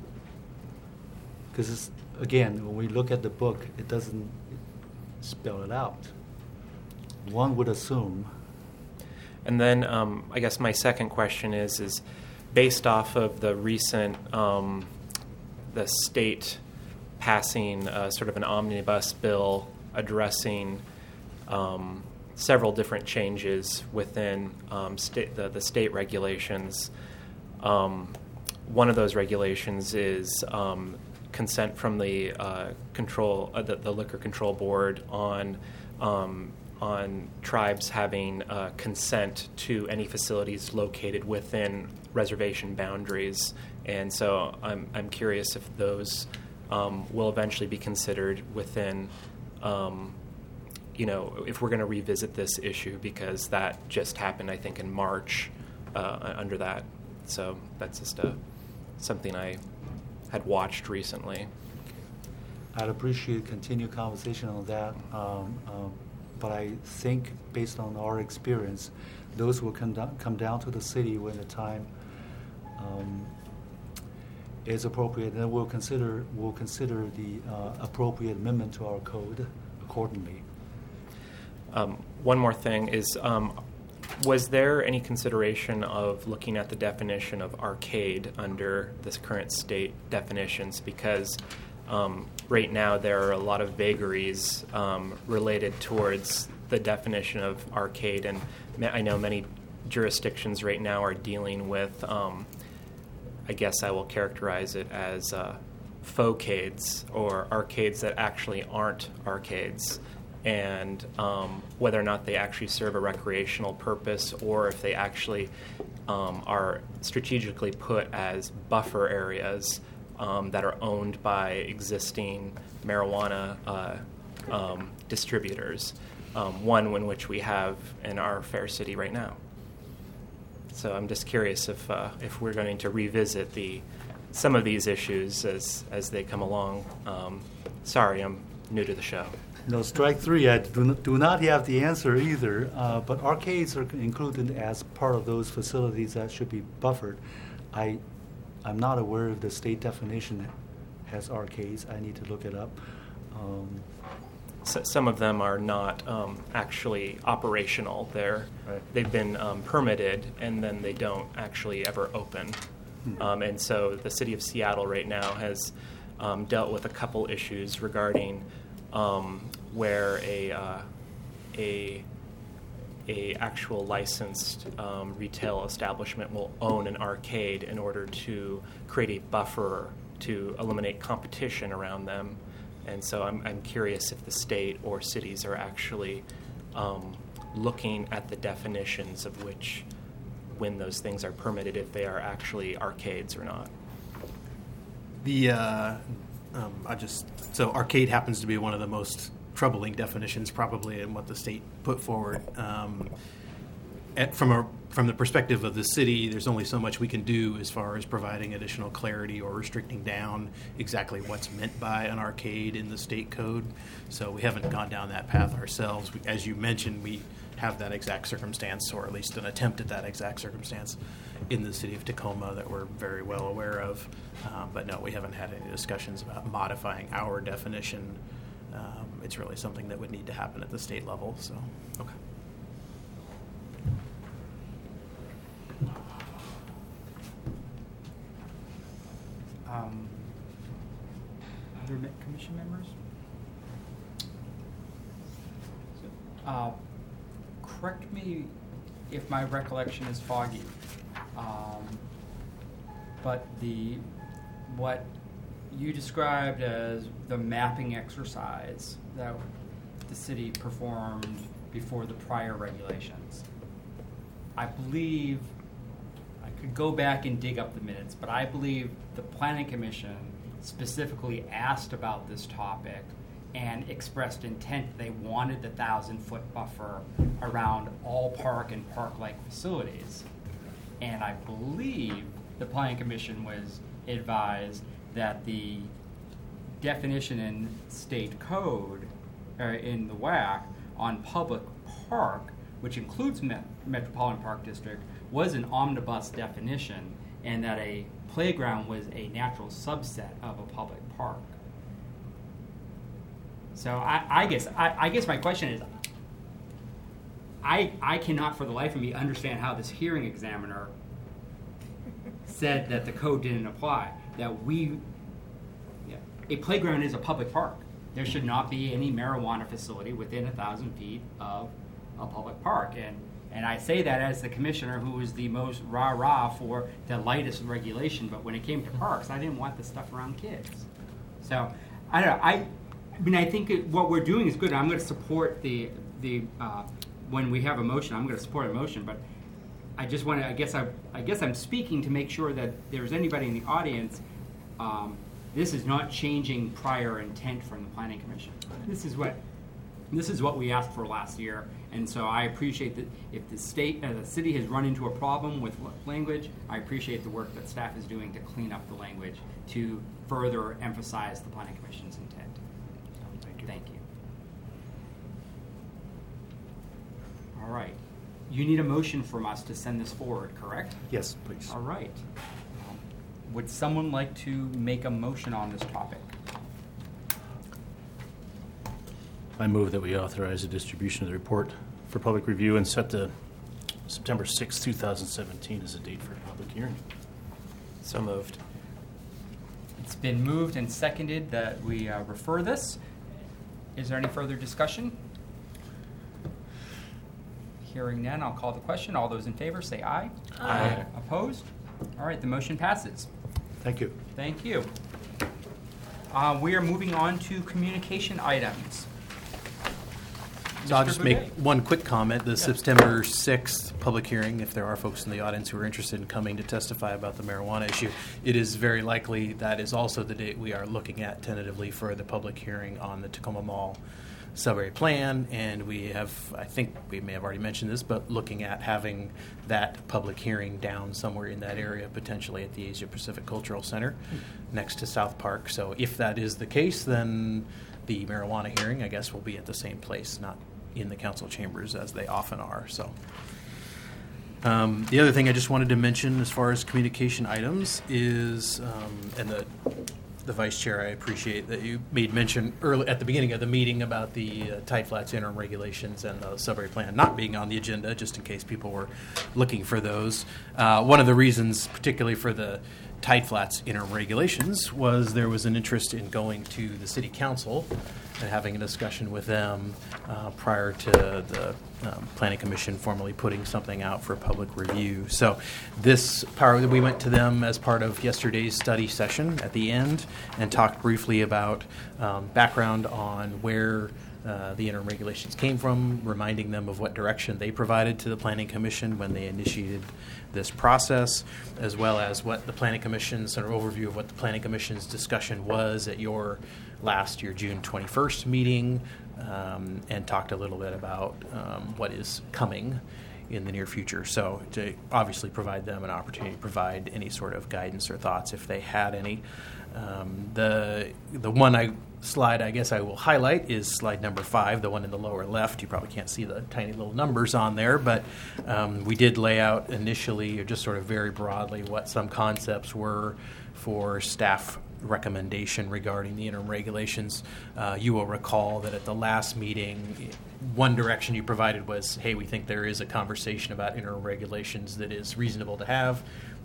Because, again, when we look at the book, it doesn't spell it out. One would assume. And then um, I guess my second question is, is based off of the recent, um, the state passing uh, sort of an omnibus bill addressing um, several different changes within um, state, the, the state regulations. Um, one of those regulations is um, consent from the uh, control, uh, the, the liquor control board on um, on tribes having uh, consent to any facilities located within reservation boundaries, and so I'm I'm curious if those um, will eventually be considered within, um, you know, if we're going to revisit this issue, because that just happened, I think, in March uh, under that. So that's just a something I had watched recently. I'd appreciate continued conversation on that, um, um, but I think based on our experience, those will come down, come down to the city when the time um, is appropriate, and then we'll consider we'll consider the uh, appropriate amendment to our code accordingly. Um, one more thing is, um, was there any consideration of looking at the definition of arcade under this current state definitions? Because um, right now there are a lot of vagaries um, related towards the definition of arcade, and ma- I know many jurisdictions right now are dealing with, um, I guess I will characterize it as uh, fauxcades, or arcades that actually aren't arcades, and um, whether or not they actually serve a recreational purpose, or if they actually um, are strategically put as buffer areas um, that are owned by existing marijuana uh, um, distributors, um, one in which we have in our fair city right now. So I'm just curious if uh, if we're going to revisit the some of these issues as as they come along. Um, sorry, I'm new to the show. No, strike three, I do not, do not have the answer either, uh, but arcades are included as part of those facilities that should be buffered. I, I'm not aware if the state definition has arcades. I need to look it up. Um, So, some of them are not um, actually operational. They're, Right. They've been um, permitted, and then they don't actually ever open. Hmm. Um, and so the city of Seattle right now has um, dealt with a couple issues regarding um, where a uh, a a actual licensed um, retail establishment will own an arcade in order to create a buffer to eliminate competition around them. And so I'm, I'm curious if the state or cities are actually um, looking at the definitions of which, when those things are permitted, if they are actually arcades or not. The uh, um, I just so arcade happens to be one of the most troubling definitions, probably, in what the state put forward. Um, at, from a from the perspective of the city, there's only so much we can do as far as providing additional clarity or restricting down exactly what's meant by an arcade in the state code. So we haven't gone down that path ourselves. We, as you mentioned, we have that exact circumstance, or at least an attempt at that exact circumstance in the city of Tacoma that we're very well aware of. Um, but no, we haven't had any discussions about modifying our definition. Um, it's really something that would need to happen at the state level. So, okay. Um, Other me- commission members? Uh, correct me if my recollection is foggy, um, but the what you described as the mapping exercise that the city performed before the prior regulations, I believe, I could go back and dig up the minutes, but I believe the Planning Commission specifically asked about this topic and expressed intent they wanted the thousand foot buffer around all park and park-like facilities. And I believe the Planning Commission was advised that the definition in state code, or in the W A C, on public park, which includes Met- Metropolitan Park District, was an omnibus definition, and that a playground was a natural subset of a public park. So I, I guess I, I guess my question is, I I cannot for the life of me understand how this hearing examiner said that the code didn't apply. That we, yeah, a playground is a public park. There should not be any marijuana facility within a thousand feet of a public park. And and I say that as the commissioner who was the most rah-rah for the lightest regulation, but when it came to parks, I didn't want the stuff around kids. So I don't know. I, I mean, I think it, what we're doing is good. I'm going to support the the uh, when we have a motion. I'm going to support a motion, but I just want to. I guess I. I guess I'm speaking to make sure that there's anybody in the audience. Um, this is not changing prior intent from the Planning Commission. This is what. This is what we asked for last year, and so I appreciate that if the state, uh, the city has run into a problem with language, I appreciate the work that staff is doing to clean up the language to further emphasize the Planning Commission's intent. Thank you. Thank you. All right. You need a motion from us to send this forward, correct? Yes, please. All right. Um, would someone like to make a motion on this topic? I move that we authorize the distribution of the report for public review and set the September sixth, two thousand seventeen as a date for a public hearing. So moved. It's been moved and seconded that we uh, refer this. Is there any further discussion? Hearing none, I'll call the question. All those in favor say aye. Aye. Opposed? All right, the motion passes. Thank you. Thank you. Uh, we are moving on to communication items. So I'll Mister just make Boudet. one quick comment. The September sixth public hearing, if there are folks in the audience who are interested in coming to testify about the marijuana issue, it is very likely that is also the date we are looking at tentatively for the public hearing on the Tacoma Mall sub-area plan. And we have, I think we may have already mentioned this, but looking at having that public hearing down somewhere in that area, potentially at the Asia Pacific Cultural Center next to South Park. So if that is the case, then the marijuana hearing, I guess, will be at the same place, not in the council chambers as they often are. So, um, the other thing I just wanted to mention as far as communication items is, um, and the the vice chair, I appreciate that you made mention early at the beginning of the meeting about the uh, Tide Flats interim regulations and the sub-area plan not being on the agenda, just in case people were looking for those. Uh, one of the reasons, particularly for the Tide Flats interim regulations, was there was an interest in going to the city council and having a discussion with them uh, prior to the um, Planning Commission formally putting something out for public review. So this power, we went to them as part of yesterday's study session at the end and talked briefly about um, background on where Uh, the interim regulations came from, reminding them of what direction they provided to the Planning Commission when they initiated this process, as well as what the Planning Commission's sort of overview of what the Planning Commission's discussion was at your last, your June twenty-first meeting, um, and talked a little bit about um, what is coming in the near future. So to obviously provide them an opportunity to provide any sort of guidance or thoughts if they had any. Um, the the one I slide I guess I will highlight is slide number five, the one in the lower left. You probably can't see the tiny little numbers on there, but um, we did lay out initially, or just sort of very broadly, what some concepts were for staff recommendation regarding the interim regulations. Uh, you will recall that at the last meeting, one direction you provided was, hey, we think there is a conversation about interim regulations that is reasonable to have.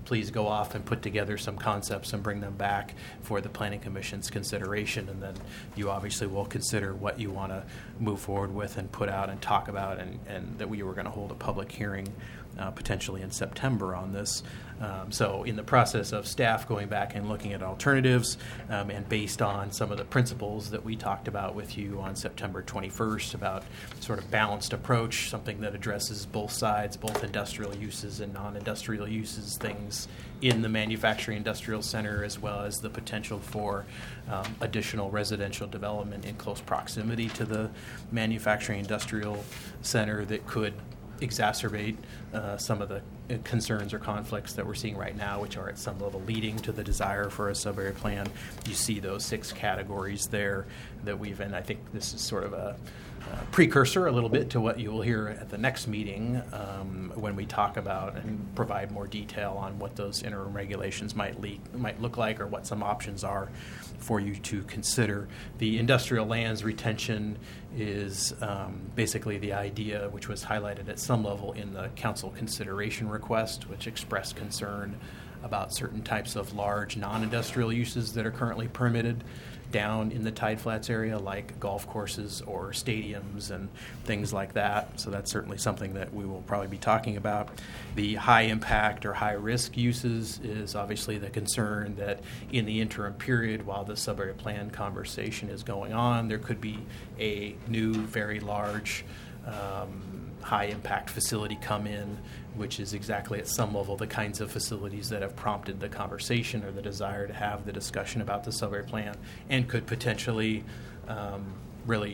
please go off and put together some concepts and bring them back for the Planning Commission's consideration, and then you obviously will consider what you want to move forward with and put out and talk about, and, and that we were going to hold a public hearing uh, potentially in September on this. Um, so in the process of staff going back and looking at alternatives, um, and based on some of the principles that we talked about with you on September twenty-first about sort of balanced approach, something that addresses both sides, both industrial uses and non-industrial uses, things in the manufacturing industrial center, as well as the potential for um, additional residential development in close proximity to the manufacturing industrial center that could exacerbate uh, some of the concerns or conflicts that we're seeing right now, which are at some level leading to the desire for a sub-area plan. You see those six categories there that we've, and I think this is sort of a, a precursor a little bit to what you will hear at the next meeting um, when we talk about and provide more detail on what those interim regulations might, leak, might look like, or what some options are for you to consider. The industrial lands retention is um, basically the idea, which was highlighted at some level in the council consideration request, which expressed concern about certain types of large non-industrial uses that are currently permitted down in the Tide Flats area, like golf courses or stadiums and things like that. So that's certainly something that we will probably be talking about. The high impact or high risk uses is obviously the concern that in the interim period, while the sub-area plan conversation is going on, there could be a new, very large, um, high impact facility come in, which is exactly at some level the kinds of facilities that have prompted the conversation or the desire to have the discussion about the sub-area plan, and could potentially um, really,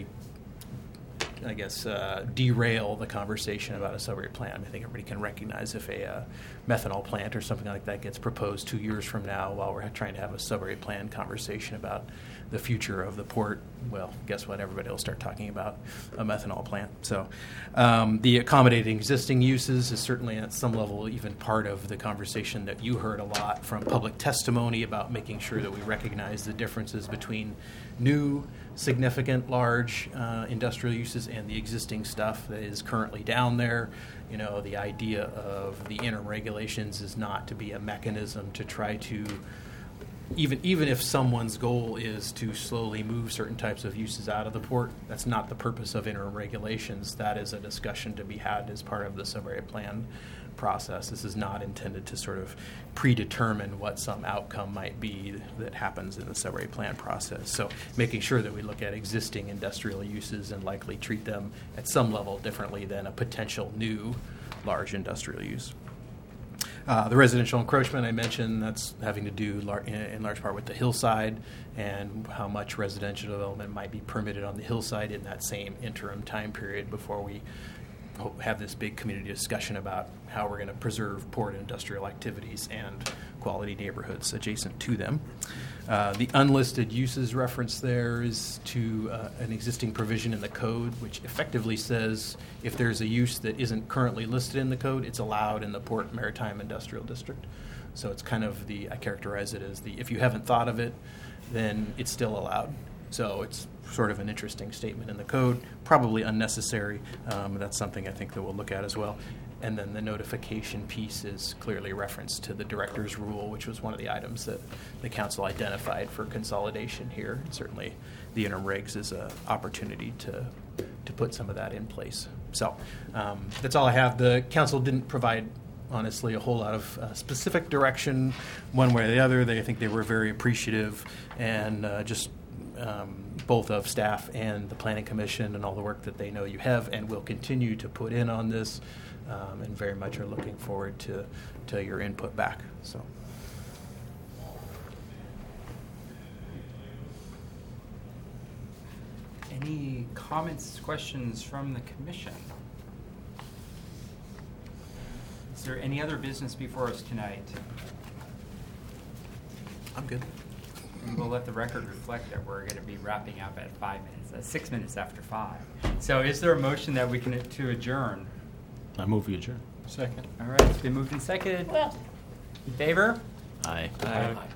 I guess, uh, derail the conversation about a sub-area plan. I think everybody can recognize if a uh, methanol plant or something like that gets proposed two years from now while we're trying to have a sub-area plan conversation about the future of the port, well, guess what? Everybody will start talking about a methanol plant. So um, the accommodating existing uses is certainly at some level even part of the conversation that you heard a lot from public testimony about making sure that we recognize the differences between new, significant, large uh, industrial uses and the existing stuff that is currently down there. You know, the idea of the interim regulations is not to be a mechanism to try to Even even if someone's goal is to slowly move certain types of uses out of the port, that's not the purpose of interim regulations. That is a discussion to be had as part of the sub-area plan process. This is not intended to sort of predetermine what some outcome might be that happens in the sub-area plan process. So making sure that we look at existing industrial uses and likely treat them at some level differently than a potential new large industrial use. Uh, the residential encroachment I mentioned, that's having to do lar- in, in large part with the hillside and how much residential development might be permitted on the hillside in that same interim time period before we ho- have this big community discussion about how we're going to preserve port industrial activities and quality neighborhoods adjacent to them. Uh, the unlisted uses reference there is to uh, an existing provision in the code, which effectively says if there's a use that isn't currently listed in the code, it's allowed in the Port Maritime Industrial District. So it's kind of the, I characterize it as the, if you haven't thought of it, then it's still allowed. So it's sort of an interesting statement in the code, probably unnecessary. Um, that's something I think that we'll look at as well. And then the notification piece is clearly referenced to the director's rule, which was one of the items that the council identified for consolidation here. And certainly the interim regs is an opportunity to to put some of that in place. So um, that's all I have. The council didn't provide, honestly, a whole lot of uh, specific direction one way or the other. They I think they were very appreciative and uh, just um, both of staff and the Planning Commission and all the work that they know you have and will continue to put in on this. Um, and very much are looking forward to, to your input back. So, any comments, questions from the commission? Is there any other business before us tonight? I'm good. And we'll let the record reflect that we're going to be wrapping up at five minutes, uh, six minutes after five. So, is there a motion that we can to adjourn? I move we adjourn. Second. All right, it's been moved and seconded. In favor? Aye. Aye.